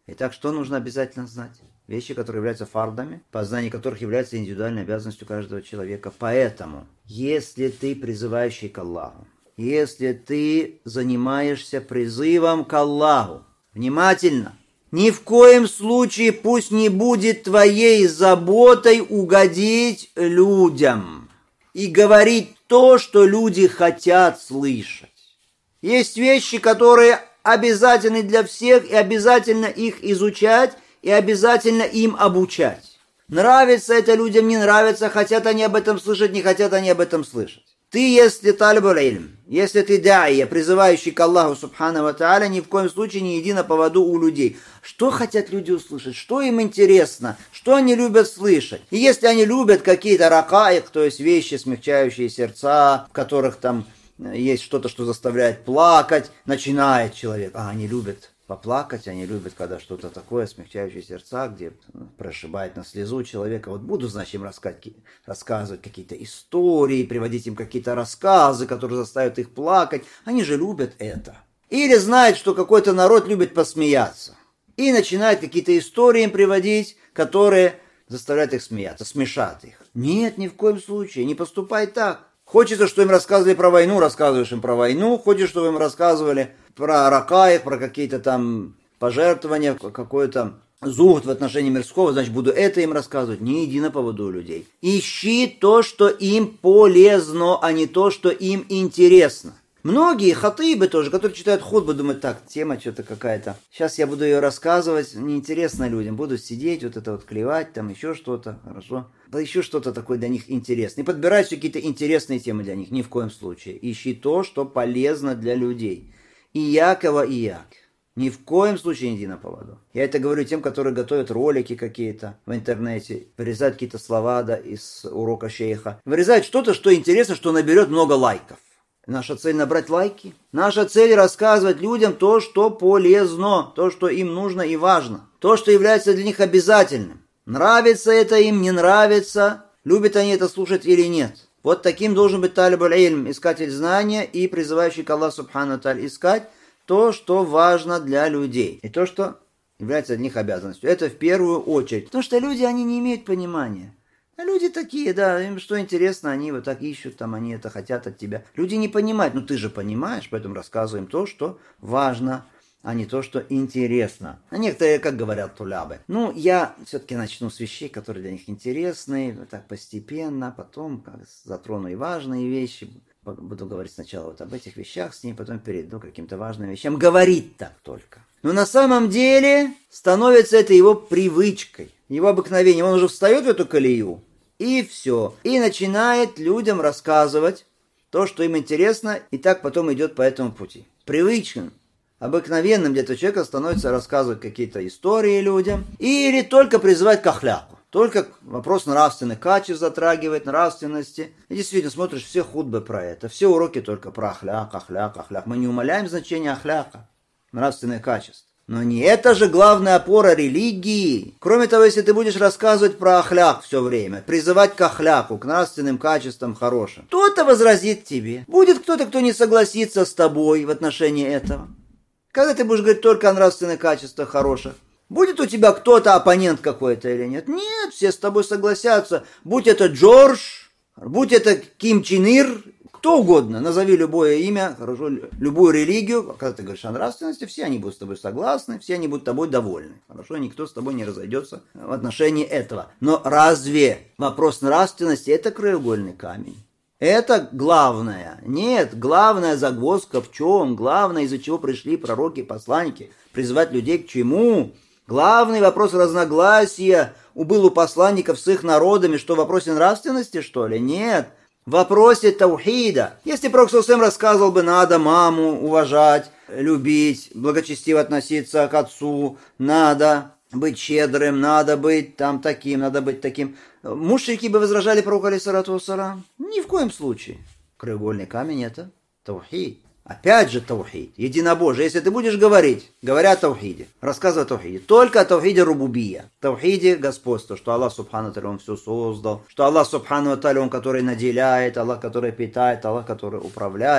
Speaker 1: Итак, что нужно обязательно знать? Вещи, которые являются фардами, познание которых является индивидуальной обязанностью каждого человека. Поэтому, если ты призывающий к Аллаху, если ты занимаешься призывом к Аллаху, внимательно, ни в коем случае пусть не будет твоей заботой угодить людям и говорить то, что люди хотят слышать. Есть вещи, которые обязательны для всех, и обязательно их изучать, и обязательно им обучать. Нравится это людям, не нравится, хотят они об этом слышать, не хотят они об этом слышать. Ты, если талибуль ильм, если ты даия, призывающий к Аллаху субхану ва тааля, ни в коем случае не иди на поводу у людей. Что хотят люди услышать? Что им интересно? Что они любят слышать? И если они любят какие-то ракаик, то есть вещи, смягчающие сердца, в которых там есть что-то, что заставляет плакать, начинает человек. А они любят поплакать, они любят, когда что-то такое, смягчающее сердца, где прошибает на слезу человека. Вот буду, значит, им рассказывать какие-то истории, приводить им какие-то рассказы, которые заставят их плакать. Они же любят это. Или знают, что какой-то народ любит посмеяться. И начинают какие-то истории им приводить, которые заставляют их смеяться, смешат их. Нет, ни в коем случае, не поступай так. Хочется, что им рассказывали про войну, рассказываешь им про войну. Хочешь, чтобы им рассказывали про ракаев, про какие-то там пожертвования, какой-то зухд в отношении мирского, значит, буду это им рассказывать. Не иди на поводу у людей. Ищи то, что им полезно, а не то, что им интересно. Многие хатыбы тоже, которые читают хутбы, думают, так, тема что-то какая-то. Сейчас я буду ее рассказывать, неинтересно людям. Буду сидеть, вот это вот клевать, там еще что-то, хорошо. Да еще что-то такое для них интересное. И подбирать какие-то интересные темы для них, ни в коем случае. Ищи то, что полезно для людей. И Якова, и Як. Ни в коем случае не иди на поводу. Я это говорю тем, которые готовят ролики какие-то в интернете, вырезают какие-то слова да, из урока шейха. Вырезают что-то, что интересно, что наберет много лайков. Наша цель набрать лайки. Наша цель рассказывать людям то, что полезно, то, что им нужно и важно. То, что является для них обязательным. Нравится это им, не нравится, любят они это слушать или нет. Вот таким должен быть талибуль ильм, искатель знания и призывающий к Аллаху субхану ва тааля искать то, что важно для людей. И то, что является для них обязанностью. Это в первую очередь. Потому что люди, они не имеют понимания. А люди такие, да, им что интересно, они вот так ищут, там, они это хотят от тебя. Люди не понимают, ну ты же понимаешь, поэтому рассказываем то, что важно, а не то, что интересно. А некоторые, как говорят тулябы, ну, я все-таки начну с вещей, которые для них интересны, вот так постепенно, потом как, затрону и важные вещи, буду говорить сначала вот об этих вещах с ней, потом перейду к каким-то важным вещам. Говорить так только. Но на самом деле становится это его привычкой, его обыкновением. Он уже встает в эту колею, и все. И начинает людям рассказывать то, что им интересно, и так потом идет по этому пути. Привычным, обыкновенным для этого человека становится рассказывать какие-то истории людям, или только призывать к ахляку. Только вопрос нравственных качеств затрагивает, нравственности. И действительно, смотришь все хутбы про это, все уроки только про ахляк, ахляк, ахляк. Мы не умаляем значение ахляка, нравственных качеств. Но не это же главная опора религии. Кроме того, если ты будешь рассказывать про ахляк все время, призывать к ахляку, к нравственным качествам хорошим, кто-то возразит тебе. Будет кто-то, кто не согласится с тобой в отношении этого. Когда ты будешь говорить только о нравственных качествах хороших, будет у тебя кто-то, оппонент какой-то или нет? Нет, все с тобой согласятся. Будь это Джордж, будь это Ким Чен Ир, кто угодно, назови любое имя, хорошо, любую религию, когда ты говоришь о нравственности, все они будут с тобой согласны, все они будут тобой довольны. Хорошо, никто с тобой не разойдется в отношении этого. Но разве вопрос нравственности – это краеугольный камень? Это главное. Нет, главная загвоздка в чем? Главное, из-за чего пришли пророки, посланники, призывать людей к чему? Главный вопрос разногласия был у посланников с их народами, что в вопросе нравственности, что ли? Нет. В вопросе таухида. Если пророк ﷺ рассказывал бы, надо маму уважать, любить, благочестиво относиться к отцу, надо быть щедрым, надо быть там таким, надо быть таким. Мушрики бы возражали пророку алейхиссалату вассалам? Ни в коем случае. Краеугольный камень это таухид. Опять же таухид, единобожие. Если ты будешь говорить, говоря о таухиде, рассказывай о таухиде, только о таухиде рубубия, таухиде господства, что Аллах субхану ва тааля, Он все создал, что Аллах субхану ва тааля, Он который наделяет, Аллах который питает, Аллах который управляет, что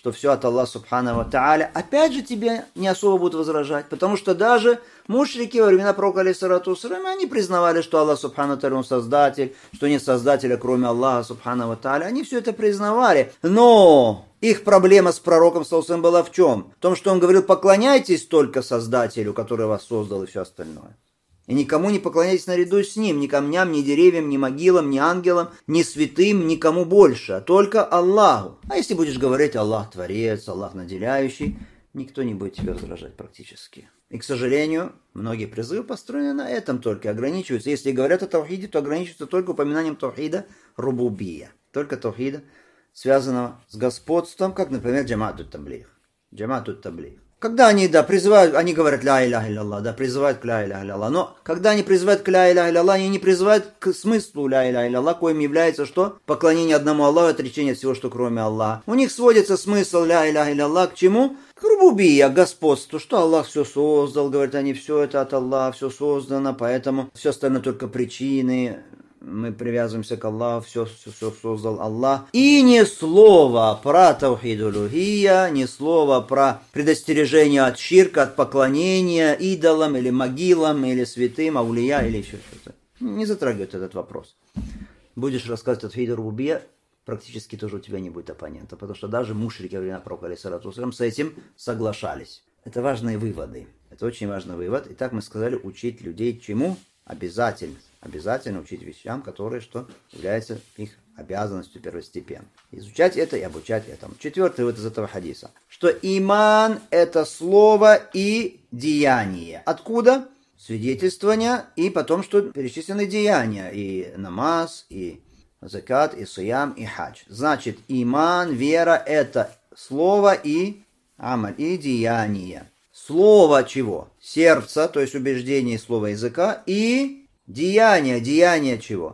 Speaker 1: что все от Аллаха Субхану ва Тааля, опять же тебе не особо будут возражать, потому что даже мушрики во времена пророка алейхиссалату вассалям, они признавали, что Аллах Субхану ва Тааля он создатель, что нет создателя, кроме Аллаха Субхану ва Тааля. Они все это признавали, но их проблема с пророком саллаллаху была в чем? В том, что он говорил, поклоняйтесь только создателю, который вас создал, и все остальное. И никому не поклоняйтесь наряду с ним, ни камням, ни деревьям, ни могилам, ни ангелам, ни святым, никому больше, а только Аллаху. А если будешь говорить Аллах Творец, Аллах Наделяющий, никто не будет тебе возражать практически. И, к сожалению, многие призывы построены на этом только, ограничиваются. Если говорят о тавхиде, то ограничиваются только упоминанием тавхида рубубия, только тавхида, связанного с господством, как, например, джамаат таблигh. Джамаат таблигh. Когда они, да, призывают, они говорят ля иляха илля, да, призывают к ля иляха илля, но когда они призывают к ля иляха илля, они не призывают к смыслу ля иляха илля, коим является что? Поклонение одному Аллаху, отречение от всего, что кроме Аллаха. У них сводится смысл ля иляха илля к чему? К рубубия, к господству, что Аллах все создал, говорят они, все это от Аллаха, все создано, поэтому все остальное только причины. Мы привязываемся к Аллаху, все, все, все создал Аллах. И ни слова про таухид улухия, ни слова про предостережение от ширка, от поклонения идолам или могилам, или святым, аулия, или еще что-то. Не затрагивает этот вопрос. Будешь рассказывать о таухид рубубия, практически тоже у тебя не будет оппонента, потому что даже мушрики во времена пророка алейхиссалату вассалям с этим соглашались. Это важные выводы. Это очень важный вывод. Итак, мы сказали, учить людей чему? Обязательно. Обязательно учить вещам, которые что являются их обязанностью первостепенно. Изучать это и обучать этому. Четвертый вот из этого хадиса. Что иман это слово и деяние. Откуда? Свидетельствование и потом, что перечислены деяния. И намаз, и закат, и суям, и хадж. Значит, иман, вера это слово и амаль, и деяние. Слово чего? Сердце, то есть убеждение и слово языка, и деяние, деяние чего?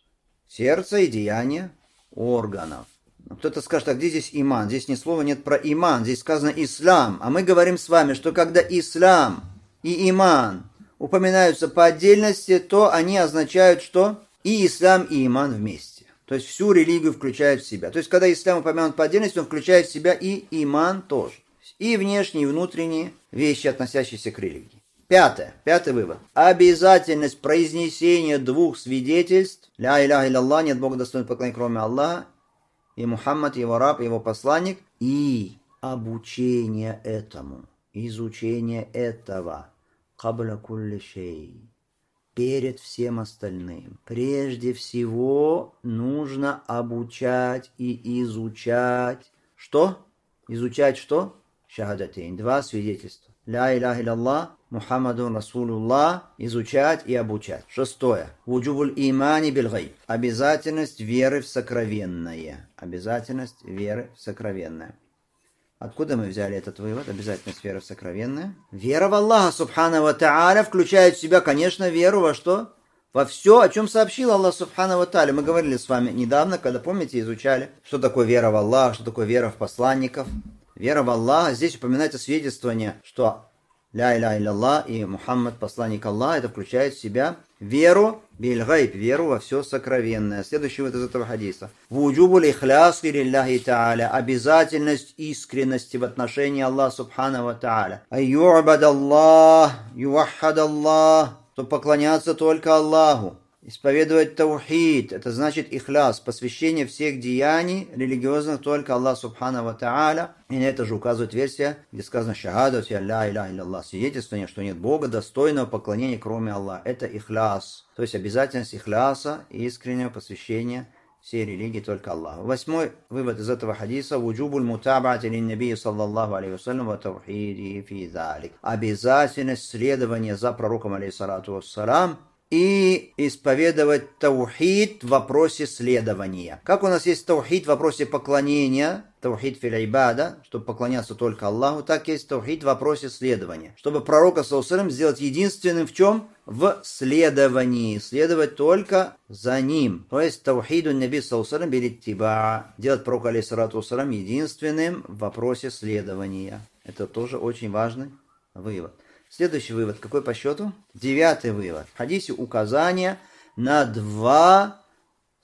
Speaker 1: Сердце и деяние органов. Кто-то скажет, а где здесь иман? Здесь ни слова нет про иман, здесь сказано ислам. А мы говорим с вами, что когда ислам и иман упоминаются по отдельности, то они означают, что и ислам, и иман вместе. То есть всю религию включают в себя. То есть когда ислам упомянут по отдельности, он включает в себя и иман тоже. И внешние, и внутренние вещи, относящиеся к религии. Пятое. Пятый вывод. Обязательность произнесения двух свидетельств. Ля иляха илля, нет Бога достойного поклонения, кроме Аллаха. И Мухаммад, его раб, его посланник. И обучение этому. Изучение этого. Кабля кулли шей. Перед всем остальным. Прежде всего нужно обучать и изучать. Что? Изучать что? Шахадатейн. Два свидетельства. Ля иляха илля, Мухаммадун Расулуллах, изучать и обучать. Шестое. Вуджубуль имани биль гайб. Обязательность веры в сокровенное. Обязательность веры в сокровенное. Откуда мы взяли этот вывод? Обязательность веры в сокровенное. Вера в Аллаха Субхану ва Тааля включает в себя, конечно, веру во что? Во все, о чем сообщил Аллах Субхану ва Тааля. Мы говорили с вами недавно, когда, помните, изучали, что такое вера в Аллаха, что такое вера в посланников. Вера в Аллаха, здесь упоминается свидетельствование, что ля иляха илля и Мухаммад, посланник Аллаха, это включает в себя веру, биль-гайб, веру во все сокровенное. Следующий вот из этого хадиса. Вуджубуль ихляси лилляхи тааля, обязательность искренности в отношении Аллаха Субхану ва Тааля. Айю'бад Аллах, юваххад Аллах, то поклоняться только Аллаху. Исповедовать таухид, это значит ихляс, посвящение всех деяний религиозных только Аллах Субхану ва Тааля. И на это же указывает версия, где сказано шахадат ля иляха илля, свидетельствование, что нет Бога достойного поклонения, кроме Аллаха. Это ихляс, то есть обязательность ихляса и искреннего посвящения всей религии только Аллаху. Восьмой вывод из этого хадиса. Вуджубуль мутабаати лин-наби саллаллаху алейхи вассалям ва таухиди фи залик. Обязательность следования за пророком алейхиссалату вассалам и исповедовать таухид в вопросе следования. Как у нас есть таухид в вопросе поклонения, таухид фил ибада, чтобы поклоняться только Аллаху, так есть таухид в вопросе следования. Чтобы пророка саллаллаху алейхи ва саллям сделать единственным в чем? В следовании. Следовать только за ним. То есть таухиду наби саллаллаху алейхи ва саллям билиттиба. Делать пророка алейхиссалату вассалям единственным в вопросе следования. Это тоже очень важный вывод. Следующий вывод, какой по счету? Девятый вывод. В хадисе указание на два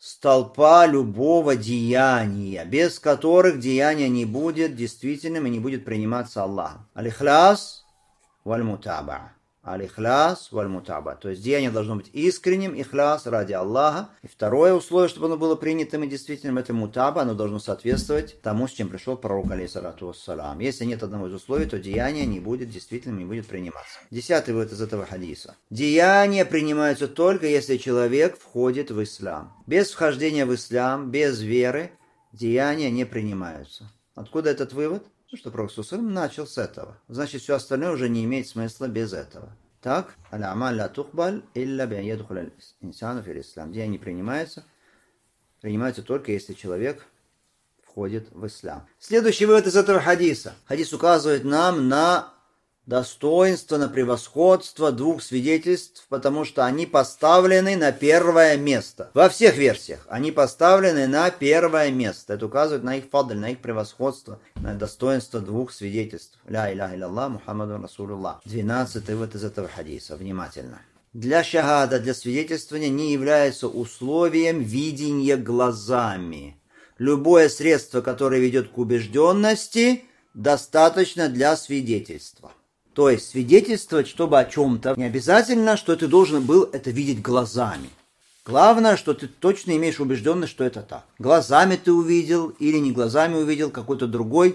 Speaker 1: столпа любого деяния, без которых деяние не будет действительным и не будет приниматься Аллахом. Аль-ихляс валь-мутаба. Аль-ихляс валь-мутаба. То есть деяние должно быть искренним, ихляс ради Аллаха. И второе условие, чтобы оно было принятым и действительным, это мутаба, оно должно соответствовать тому, с чем пришел пророк, алейхиссалату вассалам. Если нет одного из условий, то деяние не будет действительным, не будет приниматься. Десятый вывод из этого хадиса. Деяния принимаются только, если человек входит в ислам. Без вхождения в ислам, без веры, деяния не принимаются. Откуда этот вывод? Ну, что Пророк начал с этого. Значит, все остальное уже не имеет смысла без этого. Так, аль-амаль ла тухбаль илля би ан ядхуля инсану фил ислам. Деяния принимаются, принимаются только если человек входит в ислам. Следующий вывод из этого хадиса. Хадис указывает нам на достоинство, на превосходство двух свидетельств, потому что они поставлены на первое место. Во всех версиях они поставлены на первое место. Это указывает на их фадль, на их превосходство, на достоинство двух свидетельств. Ля иляха илляллах, Мухаммаду Расулуллах. Двенадцатый вывод из этого хадиса. Внимательно. Для шахада, для свидетельствования не является условием видения глазами. Любое средство, которое ведет к убежденности, достаточно для свидетельства. То есть свидетельствовать, чтобы о чем-то, не обязательно, что ты должен был это видеть глазами. Главное, что ты точно имеешь убежденность, что это так. Глазами ты увидел или не глазами увидел какой-то другой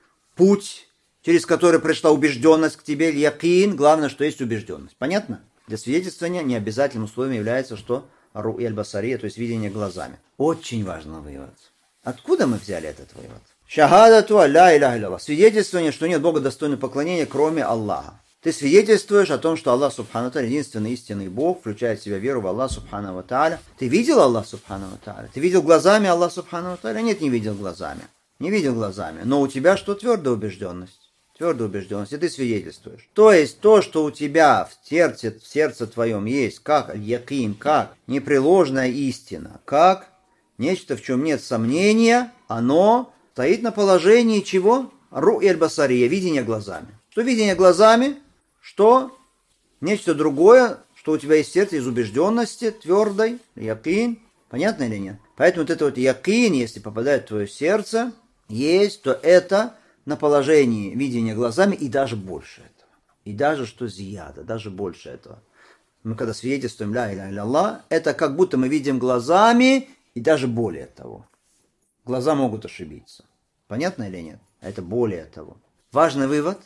Speaker 1: путь, через который пришла убежденность к тебе, якин. Главное, что есть убежденность. Понятно? Для свидетельствования необязательным условием является, что ру'я аль-басария, то есть видение глазами. Очень важный вывод. Откуда мы взяли этот вывод? Шахадату ля иляха илляллах. Свидетельствование, что нет Бога достойного поклонения, кроме Аллаха. Ты свидетельствуешь о том, что Аллах Субхану Тааля единственный истинный Бог, включает в себя веру в Аллах Субхану Тааля. Ты видел Аллах Субхану Тааля? Ты видел глазами Аллах Субхану Тааля? Нет, не видел глазами. Не видел глазами. Но у тебя что? Твердая убежденность. Твердая убежденность. И ты свидетельствуешь. То есть то, что у тебя в сердце, в сердце твоем есть, как аль-якин, как непреложная истина, как нечто, в чем нет сомнения, оно стоит на положении чего? Ру'я аль-басария, видение глазами. Что видение глазами? Что нечто другое, что у тебя есть сердце из убежденности твердой, якин. Понятно или нет? Поэтому вот это вот якин, если попадает в твое сердце, есть, то это на положении видения глазами и даже больше этого. И даже что зияда, даже больше этого. Мы когда свидетельствуем ля иляха илляллах, это как будто мы видим глазами и даже более того. Глаза могут ошибиться. Понятно или нет? А это более того. Важный вывод.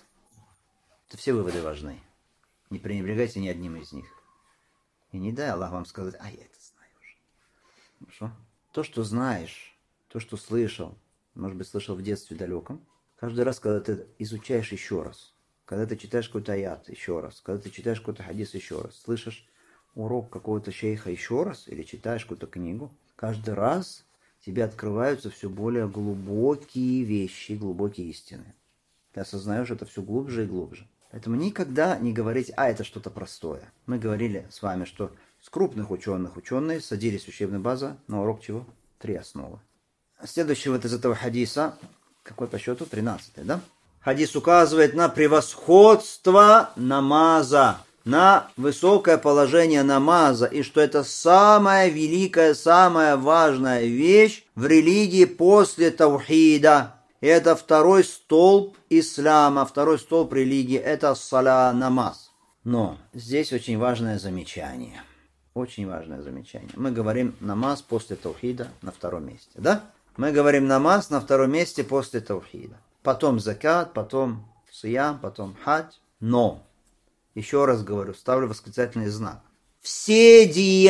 Speaker 1: Это все выводы важны. Не пренебрегайте ни одним из них. И не дай Аллах вам сказать, а я это знаю уже. Хорошо? То, что знаешь, то, что слышал, может быть, слышал в детстве далеком, каждый раз, когда ты изучаешь еще раз, когда ты читаешь какой-то аят еще раз, когда ты читаешь какой-то хадис еще раз, слышишь урок какого-то шейха еще раз или читаешь какую-то книгу, каждый раз тебе открываются все более глубокие вещи, глубокие истины. Ты осознаешь это все глубже и глубже. Поэтому никогда не говорить, а это что-то простое. Мы говорили с вами, что с крупных ученых ученые садились в учебную базу на урок чего? Три основы. Следующий вот из этого хадиса, какой по счету? тринадцатый, да? Хадис указывает на превосходство намаза, на высокое положение намаза, и что это самая великая, самая важная вещь в религии после таухида. И это второй столб ислама, второй столб религии, это саля, намаз. Но здесь очень важное замечание. Очень важное замечание. Мы говорим намаз после таухида на втором месте, да? Мы говорим намаз на втором месте после таухида. Потом закат, потом сиям, потом хадж. Но, еще раз говорю, ставлю восклицательный знак. Все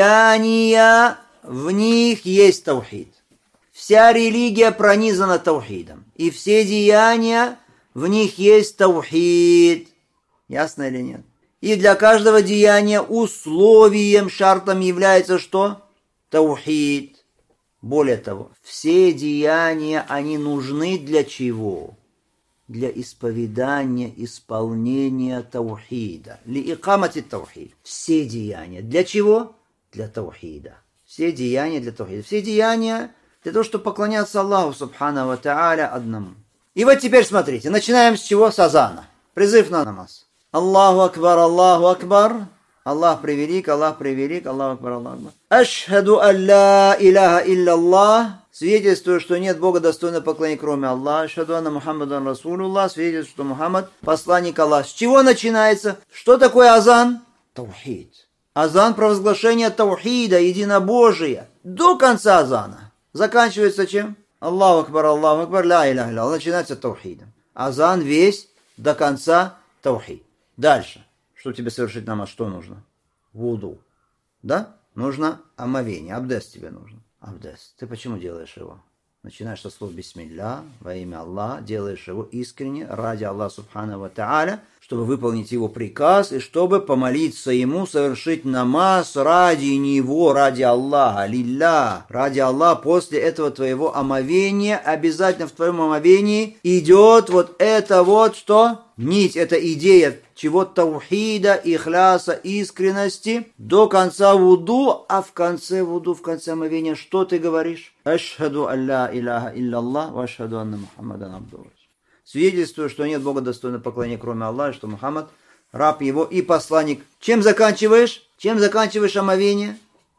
Speaker 1: деяния, в них есть таухид. Вся религия пронизана таухидом. И все деяния, в них есть таухид. Ясно или нет? И для каждого деяния условием, шартом является что? Таухид. Более того, все деяния, они нужны для чего? Для исповедания, исполнения таухида. Ли икамати таухид. Все деяния. Для чего? Для таухида. Все деяния для таухида. Все деяния для того, чтобы поклоняться Аллаху Субхану ва Тааля одному. И вот теперь смотрите, начинаем с чего? С азана. Призыв на намаз. Аллаху Акбар, Аллаху Акбар, Аллах превелик, Аллах превелик, Аллах акбар, Аллах акбар. Ашхаду алла иляха илляллах. Свидетельствую, что нет Бога достойного поклонения, кроме Аллаха. Ашхаду анна Мухаммадан Расулуллах. Свидетельствую, что Мухаммад посланник Аллаха. С чего начинается? Что такое азан? Таухид. Азан — провозглашение таухида, единобожия. До конца азана. Заканчивается чем? Аллаху акбар, Аллаху акбар, ля иляха илляллах. Начинается таухидом. Азан весь до конца таухид. Дальше. Чтобы тебе совершить намаз, что нужно? Вуду. Да? Нужно омовение. Абдест тебе нужно. Абдест. Ты почему делаешь его? Начинаешь со слов бисмилля, во имя Аллаха, делаешь его искренне, ради Аллаха субхану ва тааля, чтобы выполнить его приказ и чтобы помолиться ему, совершить намаз ради него, ради Аллаха, лилля, ради Аллаха. После этого твоего омовения, обязательно в твоем омовении идет вот это вот что? Нить, это идея чего-то таухида, ихляса, искренности до конца вуду, а в конце вуду, в конце омовения, что ты говоришь? Ашхаду алла иляха илляллах, ва ашхаду анна Мухаммадан абдуху. Свидетельствую, что нет Бога достойного поклонения, кроме Аллаха, что Мухаммад раб его и посланник. Чем заканчиваешь? Чем заканчиваешь омовение?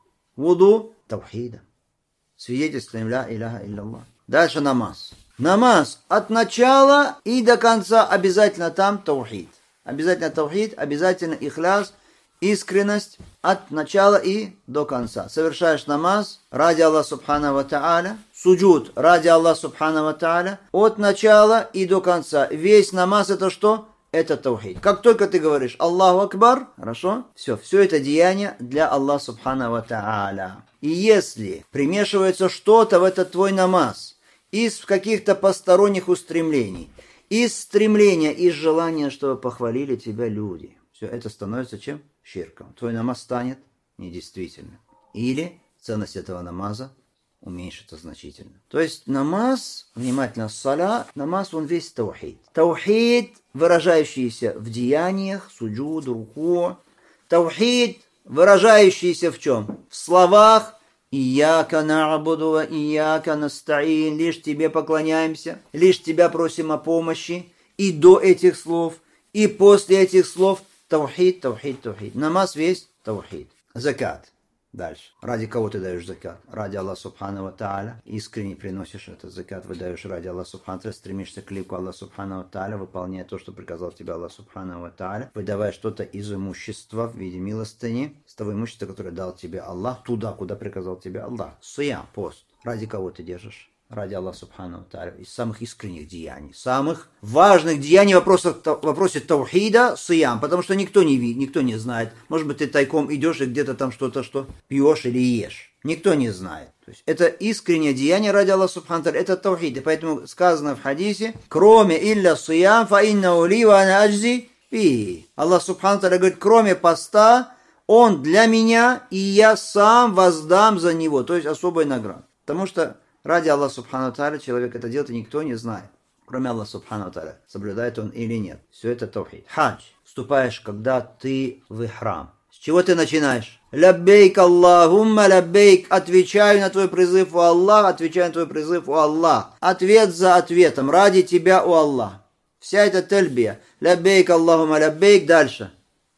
Speaker 1: Вуду таухида. Свидетельствуем ля иляха илляллах. Дальше намаз. Намаз от начала и до конца обязательно там таухид. Обязательно таухид, обязательно ихляс, искренность от начала и до конца. Совершаешь намаз ради Аллаха субхану ва тааля, суджуд ради Аллаха субхану ва тааля, от начала и до конца. Весь намаз это что? Это таухид. Как только ты говоришь Аллаху акбар, хорошо, все, все это деяние для Аллаха субхану ва тааля. И если примешивается что-то в этот твой намаз из каких-то посторонних устремлений, из стремления, из желания, чтобы похвалили тебя люди, все это становится чем? Ширком. Твой намаз станет недействительным. Или ценность этого намаза уменьшится значительно. То есть намаз, внимательно, саля, намаз, он весь таухид. Таухид, выражающийся в деяниях, суджуд, руку. Таухид, выражающийся в чем? В словах. Ияка на'буду ва ияка наста'ин. Лишь тебе поклоняемся, лишь тебя просим о помощи. И до этих слов, и после этих слов таухид, таухид, таухид. Намаз весь таухид. Закат. Дальше. Ради кого ты даешь закат? Ради Аллаха субхану ва тааля. Искренне приносишь этот закат, выдаешь ради Аллаха субхану ва тааля, стремишься к лику Аллаха субхану ва тааля, выполняя то, что приказал тебе Аллах субхану ва тааля, выдавая что-то из имущества в виде милостыни, с того имущества, которое дал тебе Аллах, туда, куда приказал тебе Аллах. Сиям, пост. Ради кого ты держишь? Ради Аллаха субхану ва тааля. Из самых искренних деяний, самых важных деяний в вопросе, в вопросе таухида сиям, потому что никто не видит, никто не знает. Может быть, ты тайком идешь и где-то там что-то что пьешь или ешь. Никто не знает. То есть это искреннее деяние ради Аллаха субхану ва тааля, это таухид. И поэтому сказано в хадисе: кроме илля сиям, фа иннаху ли ва ана аджзи би. Аллах субхану ва тааля говорит, кроме поста, он для меня, и я сам воздам за него. То есть особая награда. Потому что ради Аллаха субхану ва тааля человек это делает, и никто не знает, кроме Аллаха субхану ва тааля, соблюдает он или нет. Все это таухид. Хадж. Вступаешь, когда ты в ихрам. С чего ты начинаешь? Лаббейк Аллахумма лаббейк. Отвечаю на твой призыв, у Аллах. Отвечаю на твой призыв, у Аллах. Ответ за ответом. Ради тебя, у Аллах. Вся эта тальбия. Лаббейк Аллахумма лаббейк. Дальше.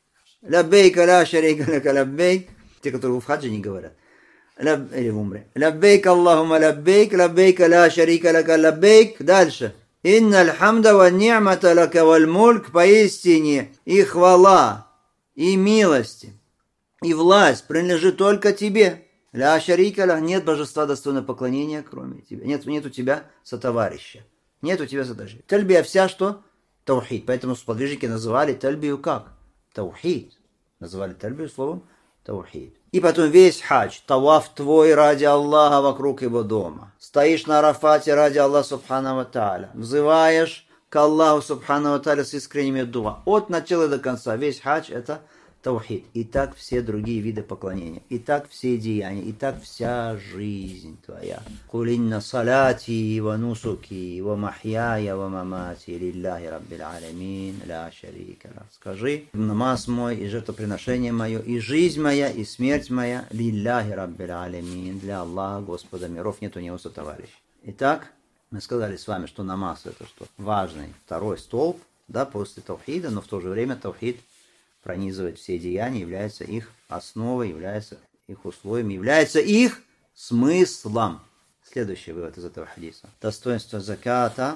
Speaker 1: Лаббейк ла шарика лака лаббейк. Те, которые в хаджи не говорят. Или в умре. Лаббейк Аллахума лаббейк, лаббейк ла шарика лака лаббейк. Дальше. Инна алхамда ва ни'мата лака валь мульк. Поистине и хвала, и милости, и власть принадлежит только тебе. Ля шарика ла. Нет божества достойного поклонения, кроме тебя. Нет, нет у тебя сотоварища. Нет у тебя сотоварища. Тальбия вся что? Таухид. Поэтому сподвижники называли тальбию как? Таухид. Называли тальбию словом таухид. И потом весь хадж, таваф твой ради Аллаха вокруг его дома. Стоишь на Арафате ради Аллаха субхану ва тааля. Взываешь к Аллаху субхану ва тааля с искренними дуа. От начала до конца. Весь хадж это таухид. И так все другие виды поклонения. И так все деяния. И так вся жизнь твоя. Кулинна салати ва нусуки ва махьяя ва мамати лилляхи раббил алямин ля шарика ла. Скажи, намаз мой и жертвоприношение мое, и жизнь моя, и смерть моя лилляхи раббил алямин, для Аллаха, Господа миров, нет у него сотоварища. Итак, мы сказали с вами, что намаз это что? Важный второй столб, да, после таухида, но в то же время таухид пронизывает все деяния, является их основой, является их условием, является их смыслом. Следующий вывод из этого хадиса. Достоинство заката,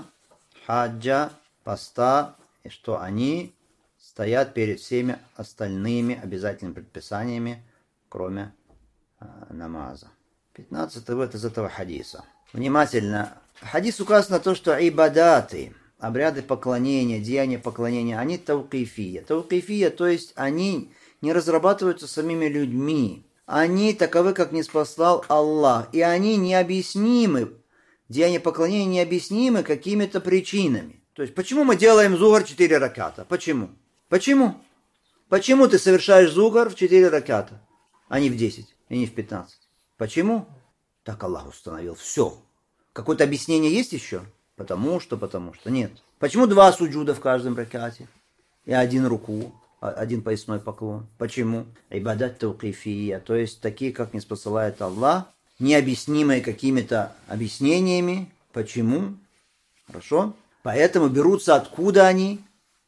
Speaker 1: хаджа, поста, и что они стоят перед всеми остальными обязательными предписаниями, кроме э, намаза. Пятнадцатый вывод из этого хадиса. Внимательно. Хадис указывает на то, что ибадаты, обряды поклонения, деяния поклонения, они таукифия. Таукифия, то есть они не разрабатываются самими людьми. Они таковы, как ниспослал Аллах. И они необъяснимы. Деяния поклонения необъяснимы какими-то причинами. То есть, почему мы делаем зугар четыре раката? Почему? Почему? Почему ты совершаешь зугар в четыре раката, а не в десять, и не в пятнадцать? Почему? Так Аллах установил. Все. Какое-то объяснение есть еще? Потому что, потому что. Нет. Почему два суджуда в каждом ракате? И один руку, один поясной поклон? Почему? Ибадат таукифия, то есть такие, как ниспосылает Аллах, необъяснимые какими-то объяснениями. Почему? Хорошо? Поэтому берутся откуда они?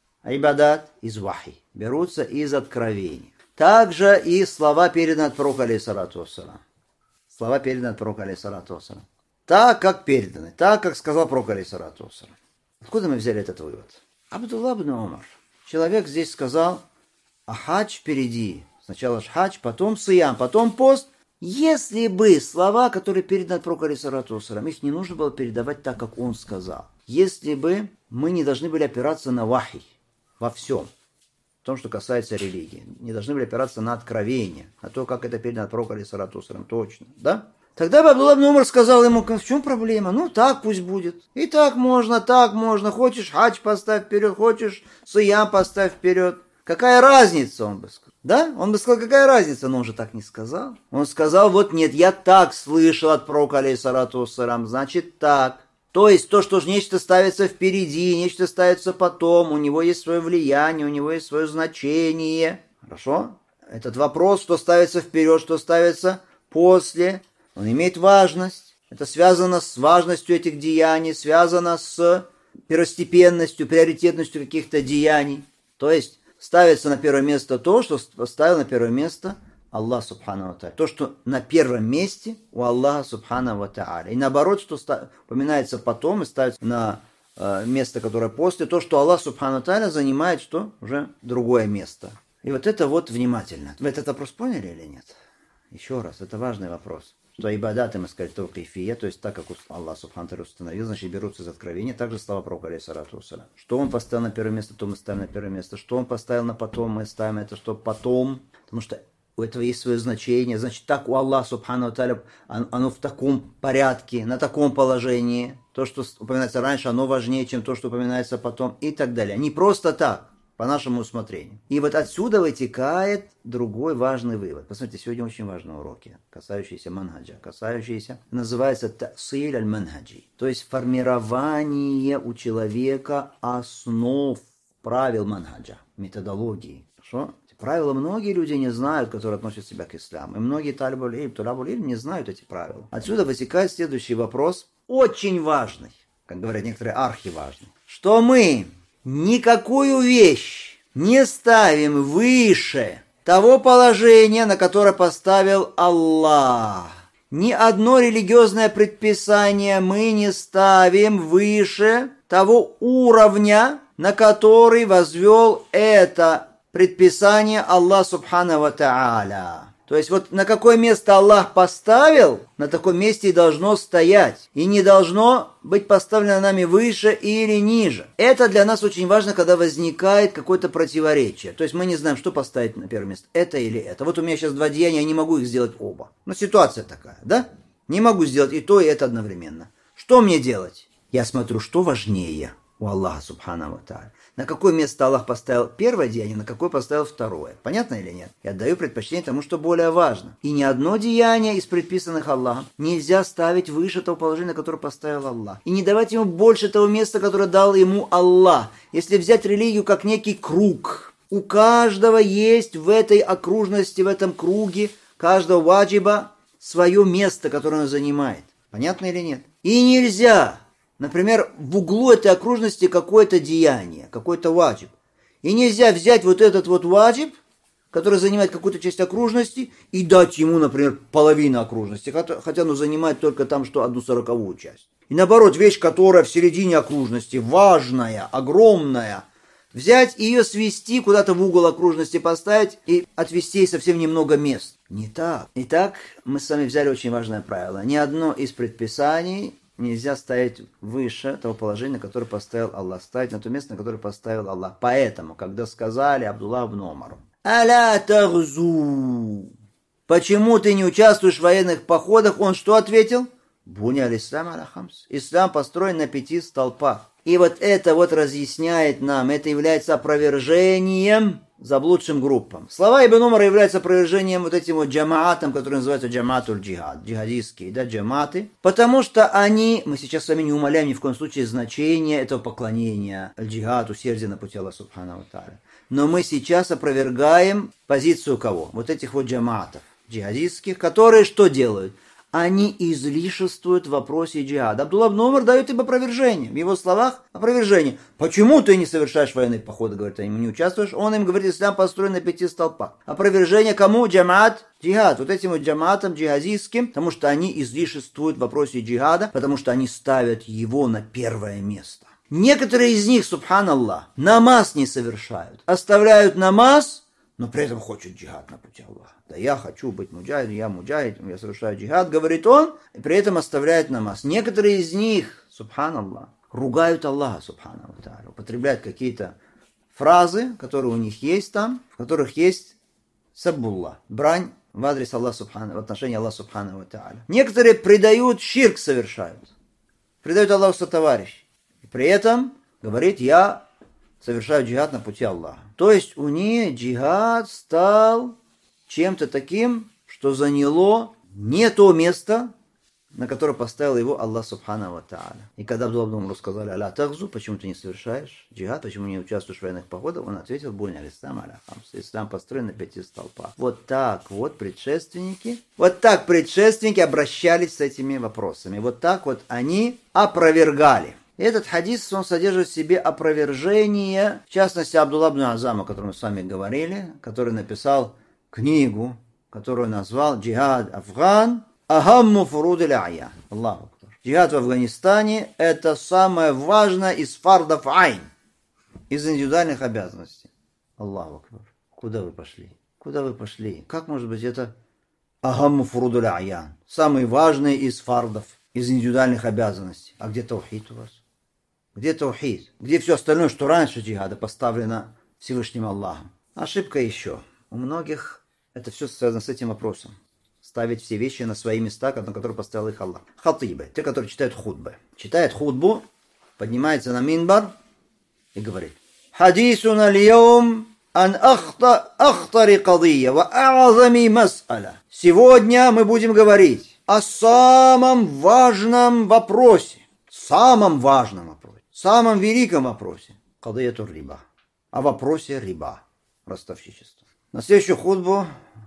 Speaker 1: Ибадат из вахи. Берутся из откровений. Также и слова переданы от пророка алейхиссалату вассалам. Слова переданы от пророка алейхиссалату вассалам. Так, как переданы. Так, как сказал пророк алейхиссалату вассалам. Откуда мы взяли этот вывод? Абдулла ибн Умар. Человек здесь сказал, а хадж впереди. Сначала хадж, потом сиям, потом пост. Если бы слова, которые переданы от пророка алейхиссалату вассалам, их не нужно было передавать так, как он сказал. Если бы мы не должны были опираться на вахи во всем, в том, что касается религии, не должны были опираться на откровение, на то, как это передано от пророка алейхиссалату вассалам, точно, да? Тогда бы Абдулла ибн Умар сказал ему, в чем проблема? Ну, так пусть будет. И так можно, так можно. Хочешь, хадж поставь вперед, хочешь, сиям поставь вперед. Какая разница, он бы сказал. Да? Он бы сказал, какая разница, но он же так не сказал. Он сказал, вот нет, я так слышал от пророка алейхиссалату вассалам, значит так. То есть то, что нечто ставится впереди, нечто ставится потом, у него есть свое влияние, у него есть свое значение. Хорошо? Этот вопрос, что ставится вперед, что ставится после, он имеет важность. Это связано с важностью этих деяний, связано с первостепенностью, приоритетностью каких-то деяний. То есть ставится на первое место то, что ставил на первое место Аллах субхану ва тааля. То, что на первом месте у Аллаха субхану ва тааля. И наоборот, что упоминается потом и ставится на э, место, которое после, то, что Аллах субхану ва тааля занимает, что уже другое место. И вот это вот внимательно. Вы этот вопрос поняли или нет? Еще раз, это важный вопрос. Что ибадаты, мы сказали, таукифия, то есть так, как Аллах субхану ва тааля установил, значит, берутся из откровения, также слова пророка алейхиссалату вассалям. Что он поставил на первое место, то мы ставим на первое место. Что он поставил на потом, мы ставим это, что потом. Потому что у этого есть свое значение. Значит, так у Аллаха субхану ва тааля, оно в таком порядке, на таком положении. То, что упоминается раньше, оно важнее, чем то, что упоминается потом, и так далее. Не просто так, по нашему усмотрению. И вот отсюда вытекает другой важный вывод. Посмотрите, сегодня очень важные уроки, касающиеся манхаджа, касающиеся, называется та'силь аль-манхаджи, то есть формирование у человека основ правил манхаджа, методологии. Хорошо? Правила многие люди не знают, которые относят себя к исламу. И многие талибуль илм, талабуль илм не знают эти правила. Отсюда вытекает следующий вопрос, очень важный, как говорят некоторые, архиважный, что мы никакую вещь не ставим выше того положения, на которое поставил Аллах. Ни одно религиозное предписание мы не ставим выше того уровня, на который возвел это предписание Аллах субхану ва тааля. То есть вот на какое место Аллах поставил, на таком месте и должно стоять. И не должно быть поставлено нами выше или ниже. Это для нас очень важно, когда возникает какое-то противоречие. То есть мы не знаем, что поставить на первое место, это или это. Вот у меня сейчас два деяния, я не могу их сделать оба. Но ситуация такая, да? Не могу сделать и то, и это одновременно. Что мне делать? Я смотрю, что важнее у Аллаха субхану ва тааля. На какое место Аллах поставил первое деяние, на какое поставил второе. Понятно или нет? Я отдаю предпочтение тому, что более важно. И ни одно деяние из предписанных Аллахом нельзя ставить выше того положения, которое поставил Аллах. И не давать ему больше того места, которое дал ему Аллах. Если взять религию как некий круг, у каждого есть в этой окружности, в этом круге, каждого ваджиба свое место, которое он занимает. Понятно или нет? И нельзя... Например, в углу этой окружности какое-то деяние, какой-то ваджиб.
Speaker 2: И нельзя взять вот этот вот ваджиб, который занимает какую-то часть окружности, и дать ему, например, половину окружности, хотя оно занимает только там что одну сороковую часть. И наоборот, вещь, которая в середине окружности, важная, огромная, взять и ее свести, куда-то в угол окружности поставить и отвести ей совсем немного мест. Не так. Итак, мы с вами взяли очень важное правило. Ни одно из предписаний нельзя ставить выше того положения, которое поставил Аллах. Ставить на то место, на которое поставил Аллах. Поэтому, когда сказали Абдуллаху ибн Умару: «Аля тагзу», почему ты не участвуешь в военных походах, он что ответил? Буня аль-ислам аля хамс. Ислам построен на пяти столпах. И вот это вот разъясняет нам, это является опровержением заблудшим группам. Слова Ибн Умара являются опровержением вот этим вот джамаатам, которые называются джамаатуль джихад, джихадистские, да, джаматы, потому что они, мы сейчас с вами не умаляем ни в коем случае значение этого поклонения, аль-джихад, усердия на пути Аллаха субхану ва тааля. Но мы сейчас опровергаем позицию кого? Вот этих вот джамаатов джихадистских, которые что делают? Они излишествуют в вопросе джихада. Абдулла ибн Умар дает им опровержение. В его словах опровержение. Почему ты не совершаешь военные походы, говорит, ты не участвуешь? Он им говорит, ислам построен на пяти столпах. Опровержение кому? Джамаат, джихад. Вот этим вот джамаатам джихадистским, потому что они излишествуют в вопросе джихада, потому что они ставят его на первое место. Некоторые из них, субханаллах, намаз не совершают. Оставляют намаз, но при этом хочет джихад на пути Аллаха. Да я хочу быть муджахидом, я муджахид, я совершаю джихад, говорит он, и при этом оставляет намаз. Некоторые из них, субханаллах, ругают Аллаха, субхану ва тааля, употребляют какие-то фразы, которые у них есть там, в которых есть саббулла, брань в адрес Аллаха, субхану, в отношении Аллаха, субхану ва тааля. Некоторые предают, ширк совершают, предают Аллаху сотоварищей. И при этом говорит, я совершаю джихад на пути Аллаха. То есть у них джихад стал чем-то таким, что заняло не то место, на которое поставил его Аллах субхану ва тааля. И когда Абдулла ибн Умару сказали: «Аля тагзу», почему ты не совершаешь джихад, почему не участвуешь в военных походах, он ответил: «Буня аль-ислам аля хамс». Ислам построен на пяти столпах. Вот так вот предшественники, вот так предшественники обращались с этими вопросами. Вот так вот они опровергали. Этот хадис, он содержит в себе опровержение, в частности, Абдулла ибн Азам, о котором мы с вами говорили, который написал книгу, которую назвал «Джихад Афган Ахамму фуруд аль-аян». Аллаху акбар. Джихад в Афганистане – это самое важное из фардов айн, из индивидуальных обязанностей. Аллаху акбар. Куда вы пошли? Куда вы пошли? Как может быть это Ахамму фуруд аль-аян? Самый важный из фардов, из индивидуальных обязанностей. А где таухид у вас? Где таухид? Где все остальное, что раньше джихада, поставлено Всевышним Аллахом? Ошибка еще. У многих это все связано с этим вопросом. Ставить все вещи на свои места, на которые поставил их Аллах. Хатибы, те, которые читают хутбы. Читает хутбу, поднимается на минбар и говорит: «Хадисун аль-яум ан ахтари кадия ва а'азами мас'аля». Сегодня мы будем говорить о самом важном вопросе. Самом важном вопросе. Самом великом вопросе. Кадияту риба. О вопросе риба. Ростовщичество. На следующую хутбу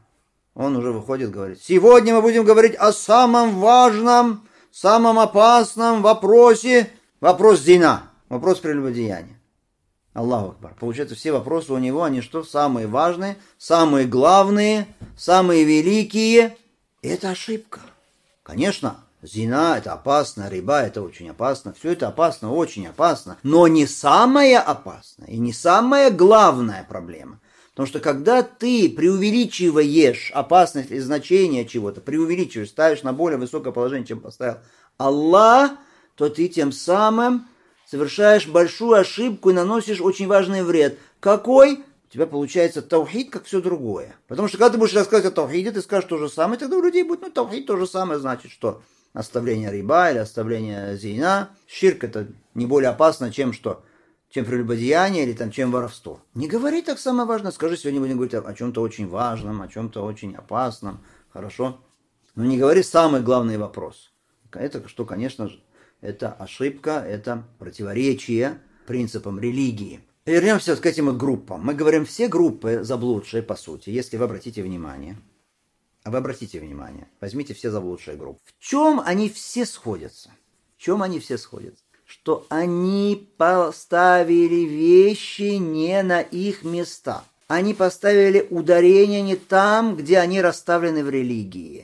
Speaker 2: он уже выходит и говорит: сегодня мы будем говорить о самом важном, самом опасном вопросе, вопрос зина, вопрос прелюбодеяния. Аллаху акбар. Получается, все вопросы у него, они что? Самые важные, самые главные, самые великие. И это ошибка. Конечно, зина это опасно, риба это очень опасно, все это опасно, очень опасно, но не самое опасное и не самая главная проблема. Потому что когда ты преувеличиваешь опасность и значение чего-то, преувеличиваешь, ставишь на более высокое положение, чем поставил Аллах, то ты тем самым совершаешь большую ошибку и наносишь очень важный вред. Какой? У тебя получается таухид, как все другое. Потому что когда ты будешь рассказывать о таухиде, ты скажешь то же самое, тогда у людей будет, ну, таухид то же самое, значит, что оставление риба или оставление зина. Ширк это не более опасно, чем что? Чем прелюбодеяние или там, чем воровство. Не говори так самое важное. Скажи, сегодня будем говорить о, о чем-то очень важном, о чем-то очень опасном. Хорошо? Но не говори самый главный вопрос. Это, что, конечно же, это ошибка, это противоречие принципам религии. Вернемся к этим группам. Мы говорим, все группы заблудшие, по сути, если вы обратите внимание. А вы обратите внимание, возьмите все заблудшие группы. В чем они все сходятся? В чем они все сходятся? что они поставили вещи не на их места. Они поставили ударение не там, где они расставлены в религии.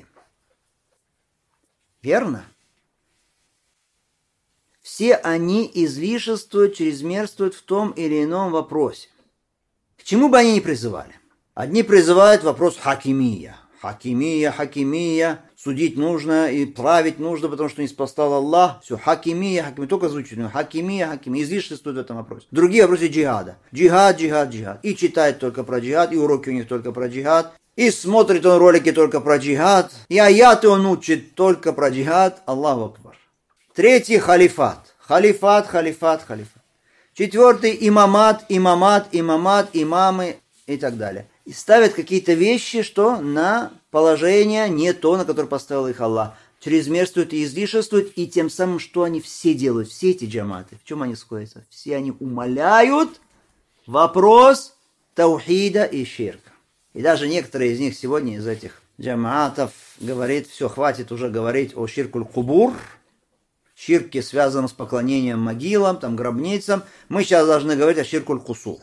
Speaker 2: Верно? Все они излишествуют, чрезмерствуют в том или ином вопросе. К чему бы они ни призывали? Одни призывают вопрос хакимия. Хакимия, хакимия, судить нужно и править нужно, потому что не спасал Аллах. Все, хакимия, хакимия, только звучит. Хакимия, хакимия, излишествует в этом вопросе. Другие вопросы джихада. Джихад, джихад, джихад. И читает только про джихад, и уроки у них только про джихад. И смотрит он ролики только про джихад. И аяты он учит только про джихад. Аллаху акбар. Третий халифат. Халифат, халифат, халифат. Четвертый имамат, имамат, имамат, имамы и так далее. И ставят какие-то вещи, что на положение не то, на которое поставил их Аллах. Чрезмерствуют и излишествуют, и тем самым, что они все делают, все эти джаматы, в чем они сходятся? Все они умаляют вопрос таухида и ширка. И даже некоторые из них сегодня, из этих джамаатов, говорит, все, хватит уже говорить о ширкуль кубур, ширке, связанном с поклонением могилам, там, гробницам. Мы сейчас должны говорить о ширкуль кусур,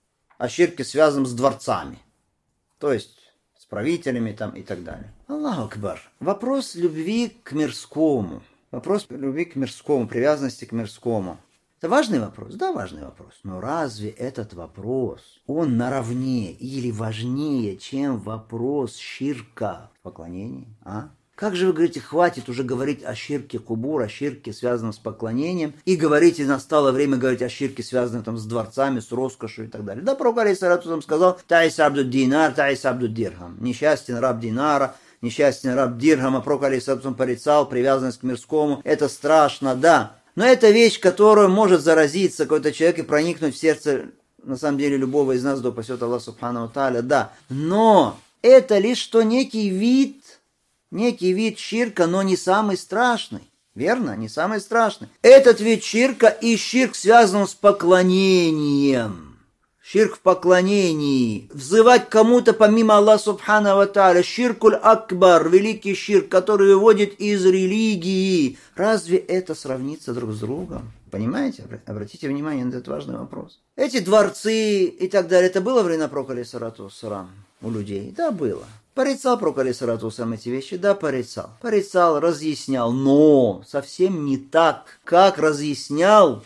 Speaker 2: о ширке, связанном с дворцами. То есть с правителями там и так далее. Аллаху акбар. Вопрос любви к мирскому. Вопрос любви к мирскому, привязанности к мирскому. Это важный вопрос? Да, важный вопрос. Но разве этот вопрос, он наравне или важнее, чем вопрос ширка в поклонении? А? Как же вы говорите, хватит уже говорить о ширке кубур, о ширке, связанном с поклонением, и говорите, настало время говорить о ширке, связанном там, с дворцами, с роскошью и так далее. Да, пророк алейхиссалату сказал, таис абду динар, таис абду дирхам. Несчастен раб динара, несчастен раб дирхама. Пророк алейхиссалату порицал привязанность к мирскому. Это страшно, да. Но это вещь, которую может заразиться какой-то человек и проникнуть в сердце, на самом деле, любого из нас, да упасет Аллах субхану тааля, да. Но это лишь что некий вид, некий вид ширка, но не самый страшный. Верно? Не самый страшный. Этот вид ширка и ширк связан с поклонением. Ширк в поклонении. Взывать кому-то помимо Аллаха субхану ва тааля. Ширкуль акбар, великий ширк, который выводит из религии. Разве это сравнится друг с другом? Понимаете? Обратите внимание на этот важный вопрос. Эти дворцы и так далее, это было время пророка алейхиссалату вассалам у людей? Да, было. Порицал пророк алейхиссалату вассалам эти вещи? Да, порицал. Порицал, разъяснял, но совсем не так, как разъяснял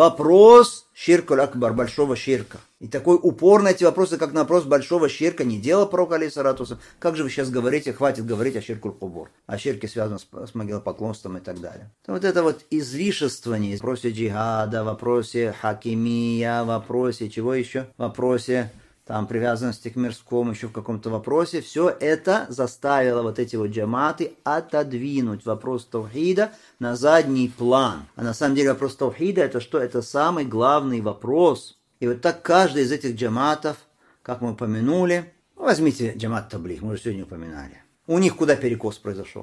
Speaker 2: вопрос ширкуль акбар, большого ширка. И такой упор на эти вопросы, как на вопрос большого ширка, не делал пророк алейхиссалату вассалам. Как же вы сейчас говорите, хватит говорить о ширкуль кубур, о ширке, связанном с, с могилопоклонством и так далее. То вот это вот излишествование в вопросе джихада, в вопросе хакимия, в вопросе чего еще? В вопросе там привязанности к мирскому, еще в каком-то вопросе, все это заставило вот эти вот джаматы отодвинуть вопрос таухида на задний план. А на самом деле вопрос таухида это что? Это самый главный вопрос. И вот так каждый из этих джаматов, как мы упомянули, возьмите джамат таблигh, мы уже сегодня упоминали. У них куда перекос произошел?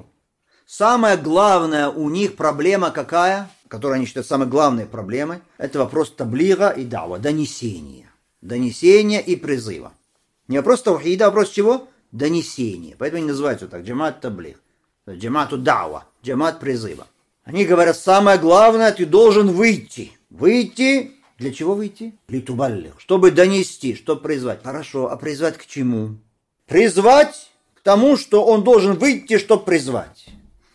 Speaker 2: Самая главная у них проблема какая, которую они считают самой главной проблемой, это вопрос таблига и дава, донесения. Донесения и призыва. Не вопрос таухида, а вопрос чего? Донесения. Поэтому они называются так, джамат таблигh. Джамату дава, джамат призыва. Они говорят, самое главное, ты должен выйти. Выйти. Для чего выйти? Литубаллих. Чтобы донести, чтобы призвать. Хорошо, а призвать к чему? Призвать к тому, что он должен выйти, чтобы призвать.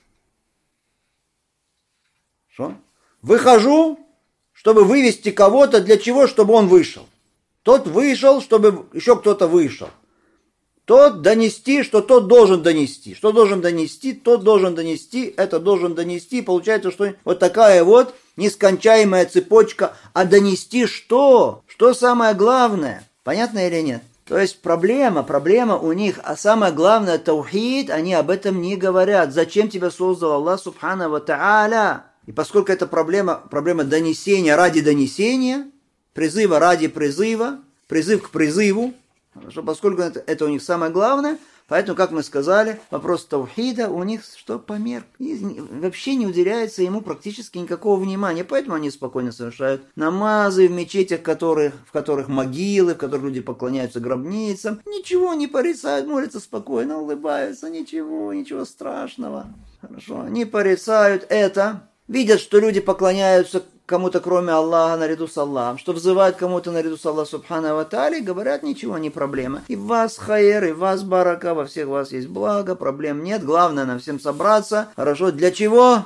Speaker 2: Что? Выхожу, чтобы вывести кого-то, для чего? Чтобы он вышел. Тот вышел, чтобы еще кто-то вышел. Тот донести, что тот должен донести. Что должен донести, тот должен донести, это должен донести. Получается, что вот такая вот нескончаемая цепочка. А донести что? Что самое главное? Понятно или нет? То есть проблема, проблема у них, а самое главное таухид, они об этом не говорят. Зачем тебя создал Аллах субхану ва тааля? И поскольку это проблема, проблема донесения ради донесения, призыва ради призыва, призыв к призыву, что поскольку это, это у них самое главное, поэтому, как мы сказали, вопрос таухида у них что померк. И вообще не уделяется ему практически никакого внимания. Поэтому они спокойно совершают намазы в мечетях, в которых, в которых могилы, в которых люди поклоняются гробницам. Ничего не порицают, молятся спокойно, улыбаются. Ничего, ничего страшного. Хорошо, они порицают это. видят, что люди поклоняются кому-то кроме Аллаха наряду с Аллахом, что взывают кому-то наряду с Аллахом субхана ва тааля, говорят, ничего, не проблема. И в вас хайр, и в вас барака, во всех вас есть благо, проблем нет. Главное нам всем собраться. Хорошо, для чего?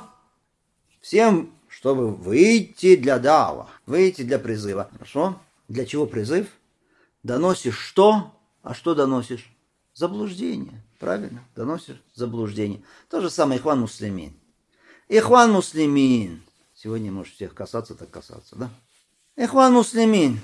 Speaker 2: Всем, чтобы выйти для дава, выйти для призыва. Хорошо? Для чего призыв? Доносишь что? А что доносишь? Заблуждение. Правильно? Доносишь заблуждение. То же самое Ихван Муслимин. Ихван Муслимин. Сегодня может всех касаться, так касаться, да? Ихван Муслимин.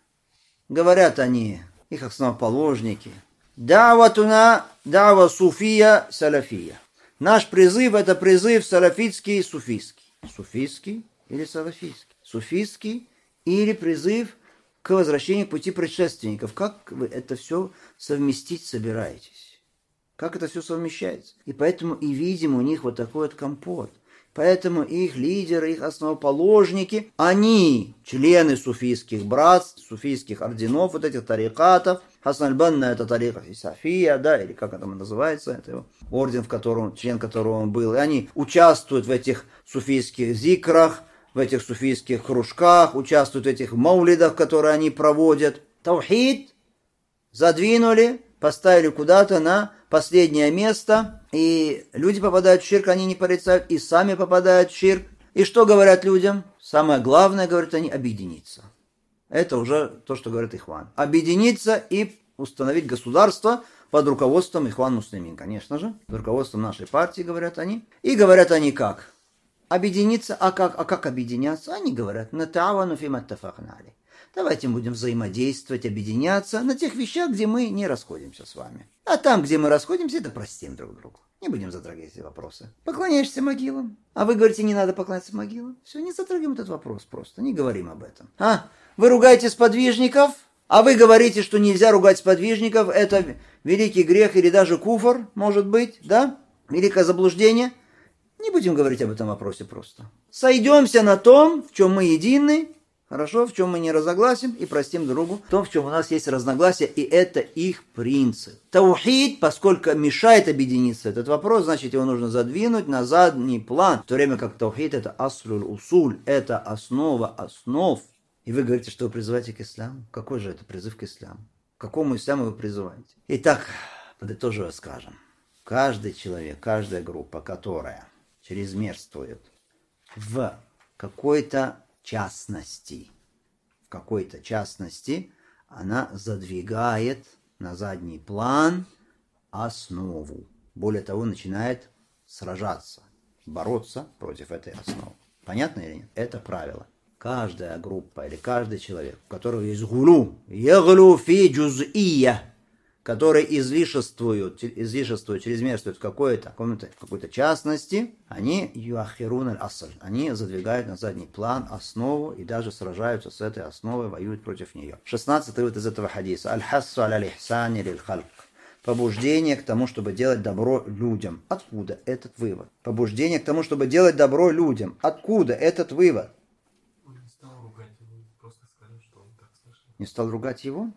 Speaker 2: Говорят они, их основоположники. Даватуна, дава суфия, салафия. Наш призыв это призыв салафитский и суфийский. Суфийский или салафийский? Суфийский или призыв к возвращению к пути предшественников. Как вы это все совместить собираетесь? Как это все совмещается? И поэтому и видим у них вот такой вот компот. Поэтому их лидеры, их основоположники, они члены суфийских братств, суфийских орденов, вот этих тарикатов. Хасан аль-Банна это тарика Исафия, да, или как это называется, это его орден, в котором, член которого он был. И они участвуют в этих суфийских зикрах, в этих суфийских кружках, участвуют в этих маулидах, которые они проводят. Таухид задвинули, поставили куда-то на последнее место, и люди попадают в ширк, они не порицают, и сами попадают в ширк. И что говорят людям? Самое главное, говорят они, объединиться. Это уже то, что говорит Ихван. Объединиться и установить государство под руководством Ихван Муслимин, конечно же, под руководством нашей партии, говорят они. И говорят они как? Объединиться, а как, а как объединяться? Они говорят, натавану фима тафахнали. Давайте будем взаимодействовать, объединяться на тех вещах, где мы не расходимся с вами. А там, где мы расходимся, это простим друг другу. Не будем затрагивать эти вопросы. Поклоняешься могилам, а вы говорите, не надо поклоняться могилам. Все, не затрагиваем этот вопрос просто, не говорим об этом. А, вы ругаете сподвижников, а вы говорите, что нельзя ругать сподвижников, это великий грех или даже куфр, может быть, да? Великое заблуждение. Не будем говорить об этом вопросе просто. Сойдемся на том, в чем мы едины, хорошо, в чем мы не разногласим, и простим другу в том, в чем у нас есть разногласия, и это их принцип. Таухид, поскольку мешает объединиться этот вопрос, значит, его нужно задвинуть на задний план, в то время как таухид это аслюль усуль, это основа основ. И вы говорите, что вы призываете к исламу? Какой же это призыв к исламу? К какому исламу вы призываете? Итак, подытоживая скажем, каждый человек, каждая группа, которая чрезмерствует в какой-то частности, в какой-то частности, она задвигает на задний план основу. Более того, начинает сражаться, бороться против этой основы. Понятно или нет? Это правило. Каждая группа или каждый человек, у которого есть гулу, яглу фи джуз'ия, которые излишествуют, излишествуют, чрезмерствуют в какой-то, в какой-то частности, они юахирун аль-асль, они задвигают на задний план основу и даже сражаются с этой основой, воюют против нее. шестнадцатый вывод из этого хадиса. Аль-хассу аля-лихсани лиль-халк. Побуждение к тому, чтобы делать добро людям. Откуда этот вывод? Побуждение к тому, чтобы делать добро людям. Откуда этот вывод?
Speaker 3: Он не стал ругать его, просто сказал, что он так слышал.
Speaker 2: Не стал ругать его?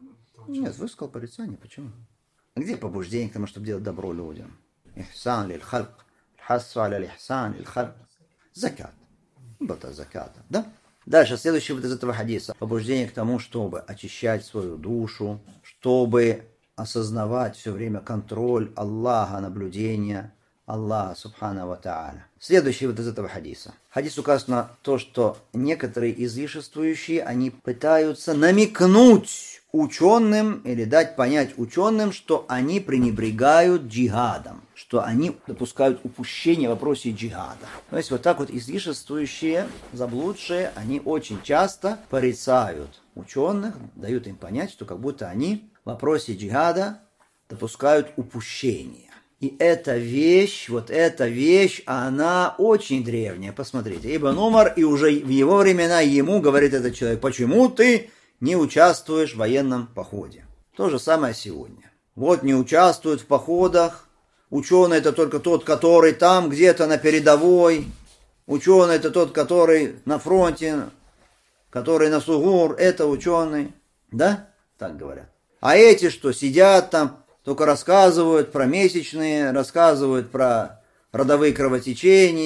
Speaker 2: Нет, высказал порицание. Почему? А где побуждение к тому, чтобы делать добро людям? Ихсан лиль халк. Хассу аля лихсан лиль халк. Закат. Это заката. Да? Дальше, следующий вот из этого хадиса. Побуждение к тому, чтобы очищать свою душу, чтобы осознавать все время контроль Аллаха, наблюдение Аллаха, субхана ва тааля. Следующий вот из этого хадиса. Хадис указывает на то, что некоторые излишествующие, они пытаются намекнуть ученым или дать понять ученым, что они пренебрегают джихадом, что они допускают упущение в вопросе джихада. То есть вот так вот излишествующие, заблудшие, они очень часто порицают ученых, дают им понять, что как будто они в вопросе джихада допускают упущение. И эта вещь, вот эта вещь, она очень древняя. Посмотрите, Ибн Умар, и уже в его времена ему говорит этот человек, почему ты не участвуешь в военном походе? То же самое сегодня. Вот не участвуют в походах. Ученый это только тот, который там где-то на передовой. Ученый это тот, который на фронте, который на сугур. Это ученый. Да? Так говорят. А эти что, сидят там, только рассказывают про месячные, рассказывают про родовые кровотечения,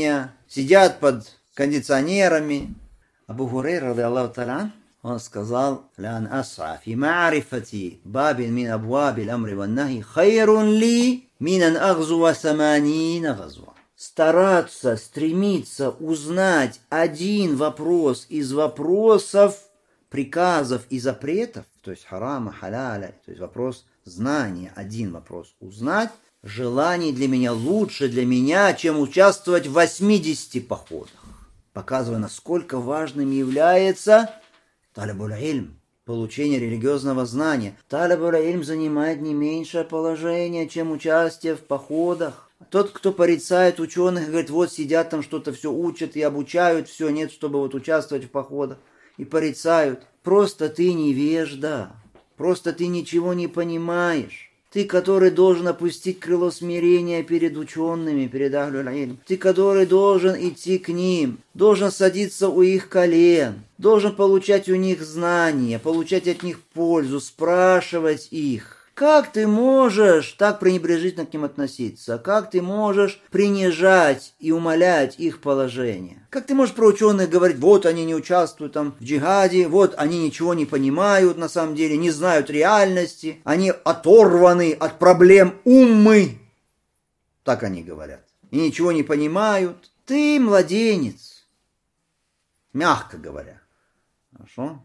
Speaker 2: сидят под кондиционерами. Абу Хурейра, ради Аллаху та'аля, он сказал: «Лян ас'а фи ма'рифати бабин мин абваби л-амри ван-нахи хайрун ли мин ан агзуа саманина газва». Стараться, стремиться узнать один вопрос из вопросов приказов и запретов, то есть харама, халяля, то есть вопрос знания, один вопрос узнать, желание для меня лучше для меня, чем участвовать в восьмидесяти походах. Показывая, насколько важным является талабуль ильм, получение религиозного знания. Талабуль ильм занимает не меньшее положение, чем участие в походах. Тот, кто порицает ученых, говорит: вот сидят там, что-то все учат и обучают, все нет, чтобы вот участвовать в походах, и порицают. Просто ты невежда, просто ты ничего не понимаешь. Ты, который должен опустить крыло смирения перед учеными, перед ахлюль ильм. Ты, который должен идти к ним, должен садиться у их колен, должен получать у них знания, получать от них пользу, спрашивать их. Как ты можешь так пренебрежительно к ним относиться? Как ты можешь принижать и умалять их положение? Как ты можешь про ученых говорить: вот они не участвуют там в джихаде, вот они ничего не понимают на самом деле, не знают реальности, они оторваны от проблем уммы. Так они говорят. И ничего не понимают. Ты младенец. Мягко говоря. Хорошо?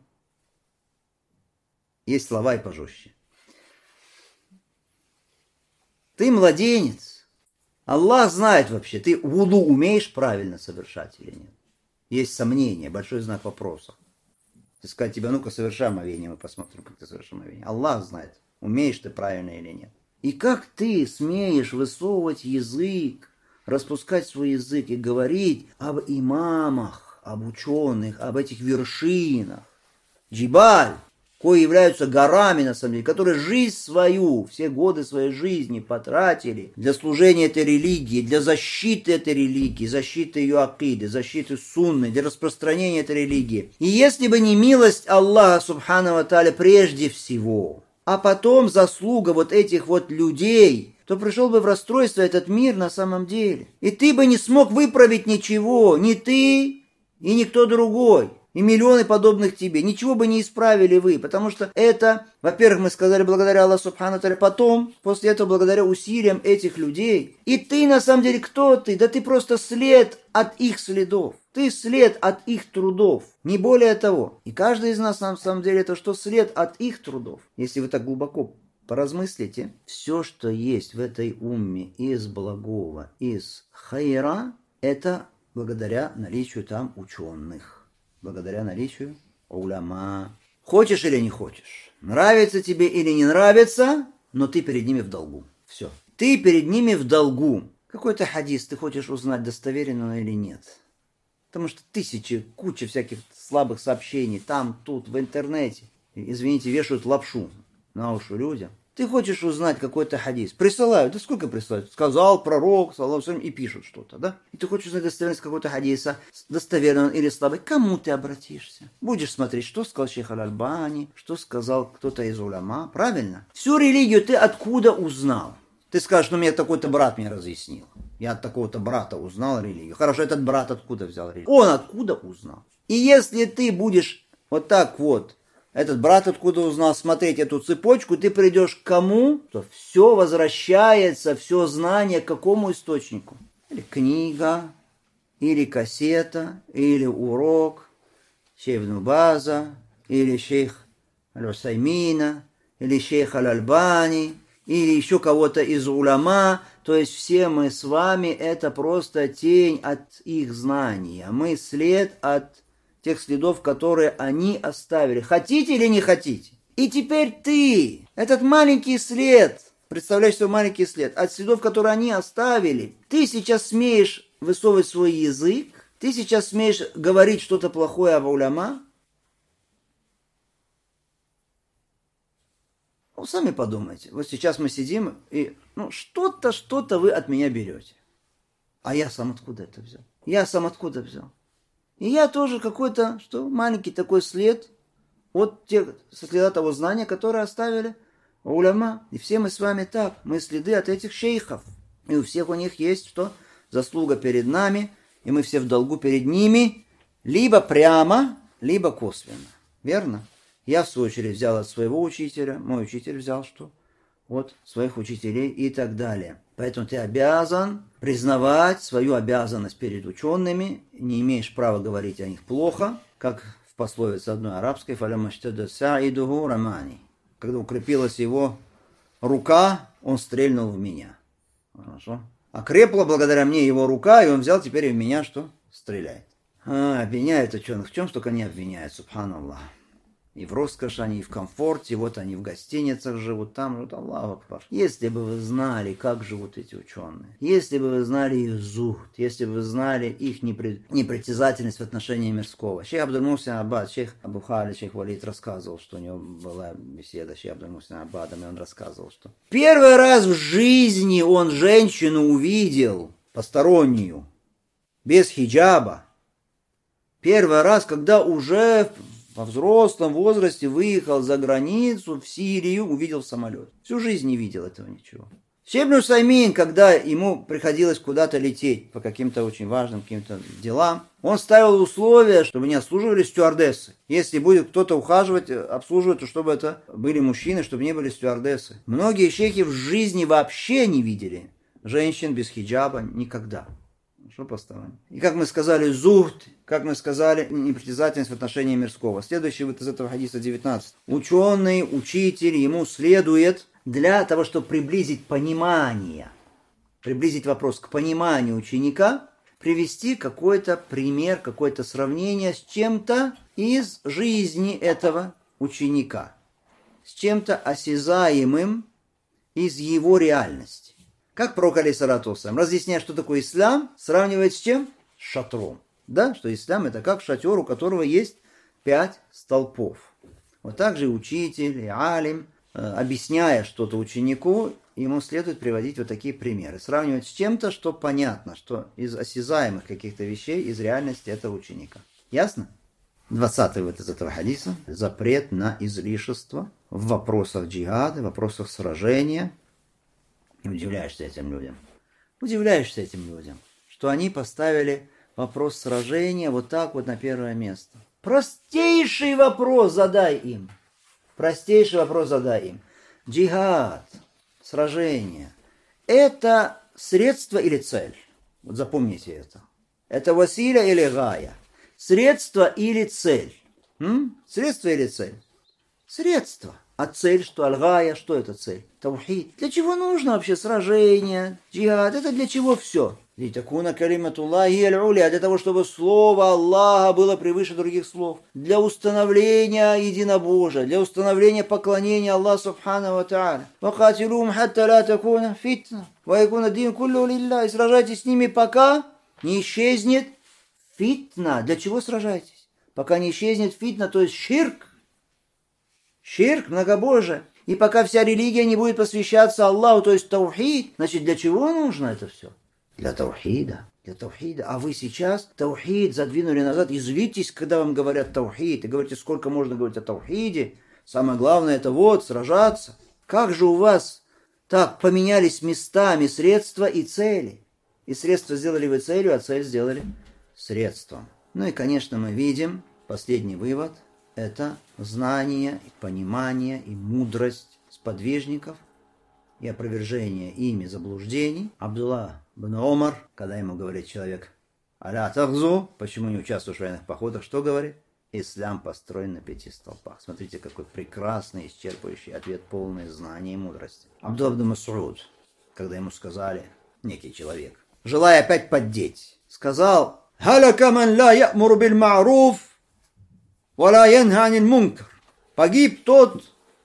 Speaker 2: Есть слова и пожестче. Ты младенец. Аллах знает вообще, ты вуду умеешь правильно совершать или нет. Есть сомнения, большой знак вопроса. Ты сказать тебе: ну-ка совершай омовение, мы посмотрим, как ты совершишь омовение. Аллах знает, умеешь ты правильно или нет. И как ты смеешь высовывать язык, распускать свой язык и говорить об имамах, об ученых, об этих вершинах. Джибаль, кои являются горами, на самом деле, которые жизнь свою, все годы своей жизни потратили для служения этой религии, для защиты этой религии, защиты ее акиды, защиты сунны, для распространения этой религии. И если бы не милость Аллаха, субхану ва тааля, прежде всего, а потом заслуга вот этих вот людей, то пришел бы в расстройство этот мир на самом деле. И ты бы не смог выправить ничего, ни ты и никто другой. И миллионы подобных тебе. Ничего бы не исправили вы, потому что это, во-первых, мы сказали, благодаря Аллаху субхану тааля, потом, после этого, благодаря усилиям этих людей. И ты, на самом деле, кто ты? Да ты просто след от их следов. Ты след от их трудов. Не более того. И каждый из нас, на самом деле, это что? След от их трудов. Если вы так глубоко поразмыслите, все, что есть в этой умме из благого, из хайра, это благодаря наличию там ученых. Благодаря наличию уляма. Хочешь или не хочешь, нравится тебе или не нравится, но ты перед ними в долгу. Все. Ты перед ними в долгу. Какой-то хадис ты хочешь узнать, достоверен он или нет. Потому что тысячи, куча всяких слабых сообщений там, тут, в интернете. Извините, вешают лапшу на уши людям. Ты хочешь узнать какой-то хадис. Присылают. Да сколько присылают? Сказал пророк, саллаллаху алейхи, и пишут что-то, да? И ты хочешь узнать достоверность какого-то хадиса, достоверный он или слабый. К кому ты обратишься? Будешь смотреть, что сказал шейх Аль-Альбани, что сказал кто-то из уляма. Правильно? Всю религию ты откуда узнал? Ты скажешь: ну, мне такой-то брат мне разъяснил. Я от такого-то брата узнал религию. Хорошо, этот брат откуда взял религию? Он откуда узнал? И если ты будешь вот так вот, этот брат откуда узнал, смотреть эту цепочку, ты придешь к кому? То все возвращается, все знание к какому источнику? Или книга, или кассета, или урок шейх Ибн База, или шейх Аль-Усаймина, или шейх Аль-Альбани, или еще кого-то из уляма. То есть все мы с вами это просто тень от их знаний, а мы след от тех следов, которые они оставили. Хотите или не хотите? И теперь ты, этот маленький след, представляешь свой маленький след, от следов, которые они оставили, ты сейчас смеешь высовывать свой язык, ты сейчас смеешь говорить что-то плохое об уляма? Ну, сами подумайте. Вот сейчас мы сидим, и ну, что-то, что-то вы от меня берете. А я сам откуда это взял? Я сам откуда взял? И я тоже какой-то, что, маленький такой след от тех, следа того знания, которое оставили уляма. И все мы с вами так, мы следы от этих шейхов. И у всех у них есть что? Заслуга перед нами и мы все в долгу перед ними, либо прямо, либо косвенно. Верно? Я, в свою очередь, взял от своего учителя, мой учитель взял что? От своих учителей и так далее. Поэтому ты обязан признавать свою обязанность перед учеными, не имеешь права говорить о них плохо, как в пословице одной арабской, когда укрепилась его рука, он стрельнул в меня. Хорошо. Окрепла благодаря мне его рука, и он взял теперь и в меня что? Стреляет. А, обвиняют ученых в чем только не обвиняют, субханаллах. И в роскоши они, и в комфорте, вот они в гостиницах живут, там живут, Аллаху акбар. Если бы вы знали, как живут эти ученые, если бы вы знали их зухд, если бы вы знали их непритязательность в отношении мирского. Шейх Абдуль-Мухсин Аббад, шейх Абу Халид, шейх Валид рассказывал, что у него была беседа с шейхом Абдуль-Мухсином Аббадом, и он рассказывал, что первый раз в жизни он женщину увидел, постороннюю, без хиджаба. Первый раз, когда уже во взрослом возрасте выехал за границу, в Сирию, увидел самолет. Всю жизнь не видел этого ничего. Шейх Ибн Усаймин, когда ему приходилось куда-то лететь по каким-то очень важным каким-то делам, он ставил условия, чтобы не обслуживали стюардессы. Если будет кто-то ухаживать, обслуживать, то чтобы это были мужчины, чтобы не были стюардессы. Многие шейхи в жизни вообще не видели женщин без хиджаба никогда. Что посторонне. И как мы сказали, зухд, как мы сказали, непритязательность в отношении мирского. Следующий вот из этого хадиса девятнадцать. Ученый, учитель, ему следует для того, чтобы приблизить понимание, приблизить вопрос к пониманию ученика, привести какой-то пример, какое-то сравнение с чем-то из жизни этого ученика, с чем-то осязаемым из его реальности. Как пророк алейхиссалату вассалям, разъясняя, что такое ислам, сравнивает с чем? С шатром. Да, что ислам это как шатер, у которого есть пять столпов. Вот так же и учитель, и алим, объясняя что-то ученику, ему следует приводить вот такие примеры. Сравнивать с чем-то, что понятно, что из осязаемых каких-то вещей, из реальности этого ученика. Ясно? двадцатый вот из этого хадиса. Запрет на излишество в вопросах джихада, в вопросах сражения. И удивляешься этим людям. Удивляешься этим людям, что они поставили вопрос сражения вот так вот на первое место. Простейший вопрос задай им. Простейший вопрос задай им. Джихад, сражение, это средство или цель? Вот запомните это. Это василя или гая? Средство или цель? М? Средство или цель? Средство. А цель что? Аль-гая, что это цель? Таухид. Для чего нужно вообще сражение, джихад? Это для чего все? Литакуна калиматуллахи аль-уля, для того, чтобы слово Аллаха было превыше других слов. Для установления единобожия, для установления поклонения Аллаху субхану ва тааля. Вакатилум хатта ла такуна фитна. Ва якуна дин куллю лилля. И сражайтесь с ними, пока не исчезнет фитна. Для чего сражайтесь? Пока не исчезнет фитна, то есть ширк. Ширк, многобожие. И пока вся религия не будет посвящаться Аллаху, то есть таухид, значит, для чего нужно это все? Для таухида. Для таухида. А вы сейчас таухид задвинули назад. Извитесь, когда вам говорят таухид. И говорите, сколько можно говорить о таухиде. Самое главное, это вот, сражаться. Как же у вас так поменялись местами средства и цели? И средства сделали вы целью, а цель сделали средством. Ну и, конечно, мы видим, последний вывод, это знание, и понимание, и мудрость сподвижников, и опровержение ими заблуждений. Абдулла бн Омар, когда ему говорит человек, аля тахзу, почему не участвуешь в военных походах, что говорит? Ислам построен на пяти столпах. Смотрите, какой прекрасный, исчерпывающий ответ, полный знания и мудрости. Абдулла бн Мас'уд, когда ему сказали, некий человек, желая опять поддеть, сказал, «Халяка ман ла я'муру биль ма'руф, ва ла янха аниль мункар». Погиб тот,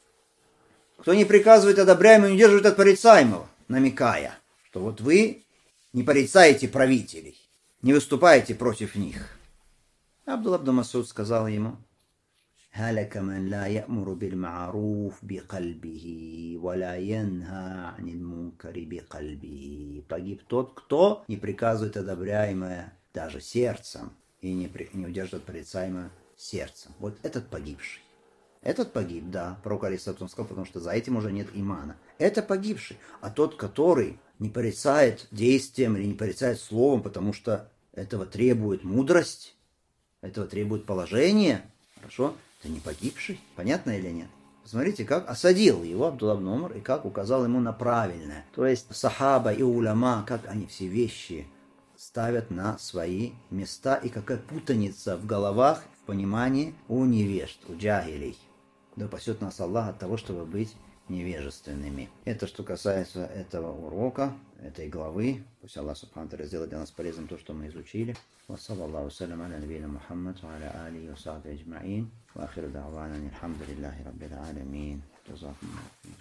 Speaker 2: кто не приказывает одобряемого и не удерживает от порицаемого, намекая, что вот вы не порицаете правителей, не выступаете против них. Абдулла бн Мас'уд сказал ему, «Халяка ман ла я'муру биль ма'руф би кальбихи, ва ла янха аниль мункари би кальбихи». Погиб тот, кто не приказывает одобряемое даже сердцем и не, при, не удерживает порицаемое сердцем. Вот этот погибший. Этот погиб, да, пророк алейхиссалату сказал, потому что за этим уже нет имана. Это погибший. А тот, который не порицает действием или не порицает словом, потому что этого требует мудрость, этого требует положение. Хорошо? Это не погибший. Понятно или нет? Посмотрите, как осадил его Абдулла ибн Умар и как указал ему на правильное. То есть сахаба и уляма, как они все вещи ставят на свои места и какая путаница в головах, в понимании у невежд, у джахилей. Да пасет нас Аллах от того, чтобы быть невежественными. Это что касается этого урока, этой главы. Пусть Аллах Субхану ва Тааля сделает для нас полезным то, что мы изучили. وصلى الله وسلم على نبينا محمد وعلى آله وصحبه أجمعين وآخر دعوانا الحمد لله رب العالمين. جزاكم الله خيرا.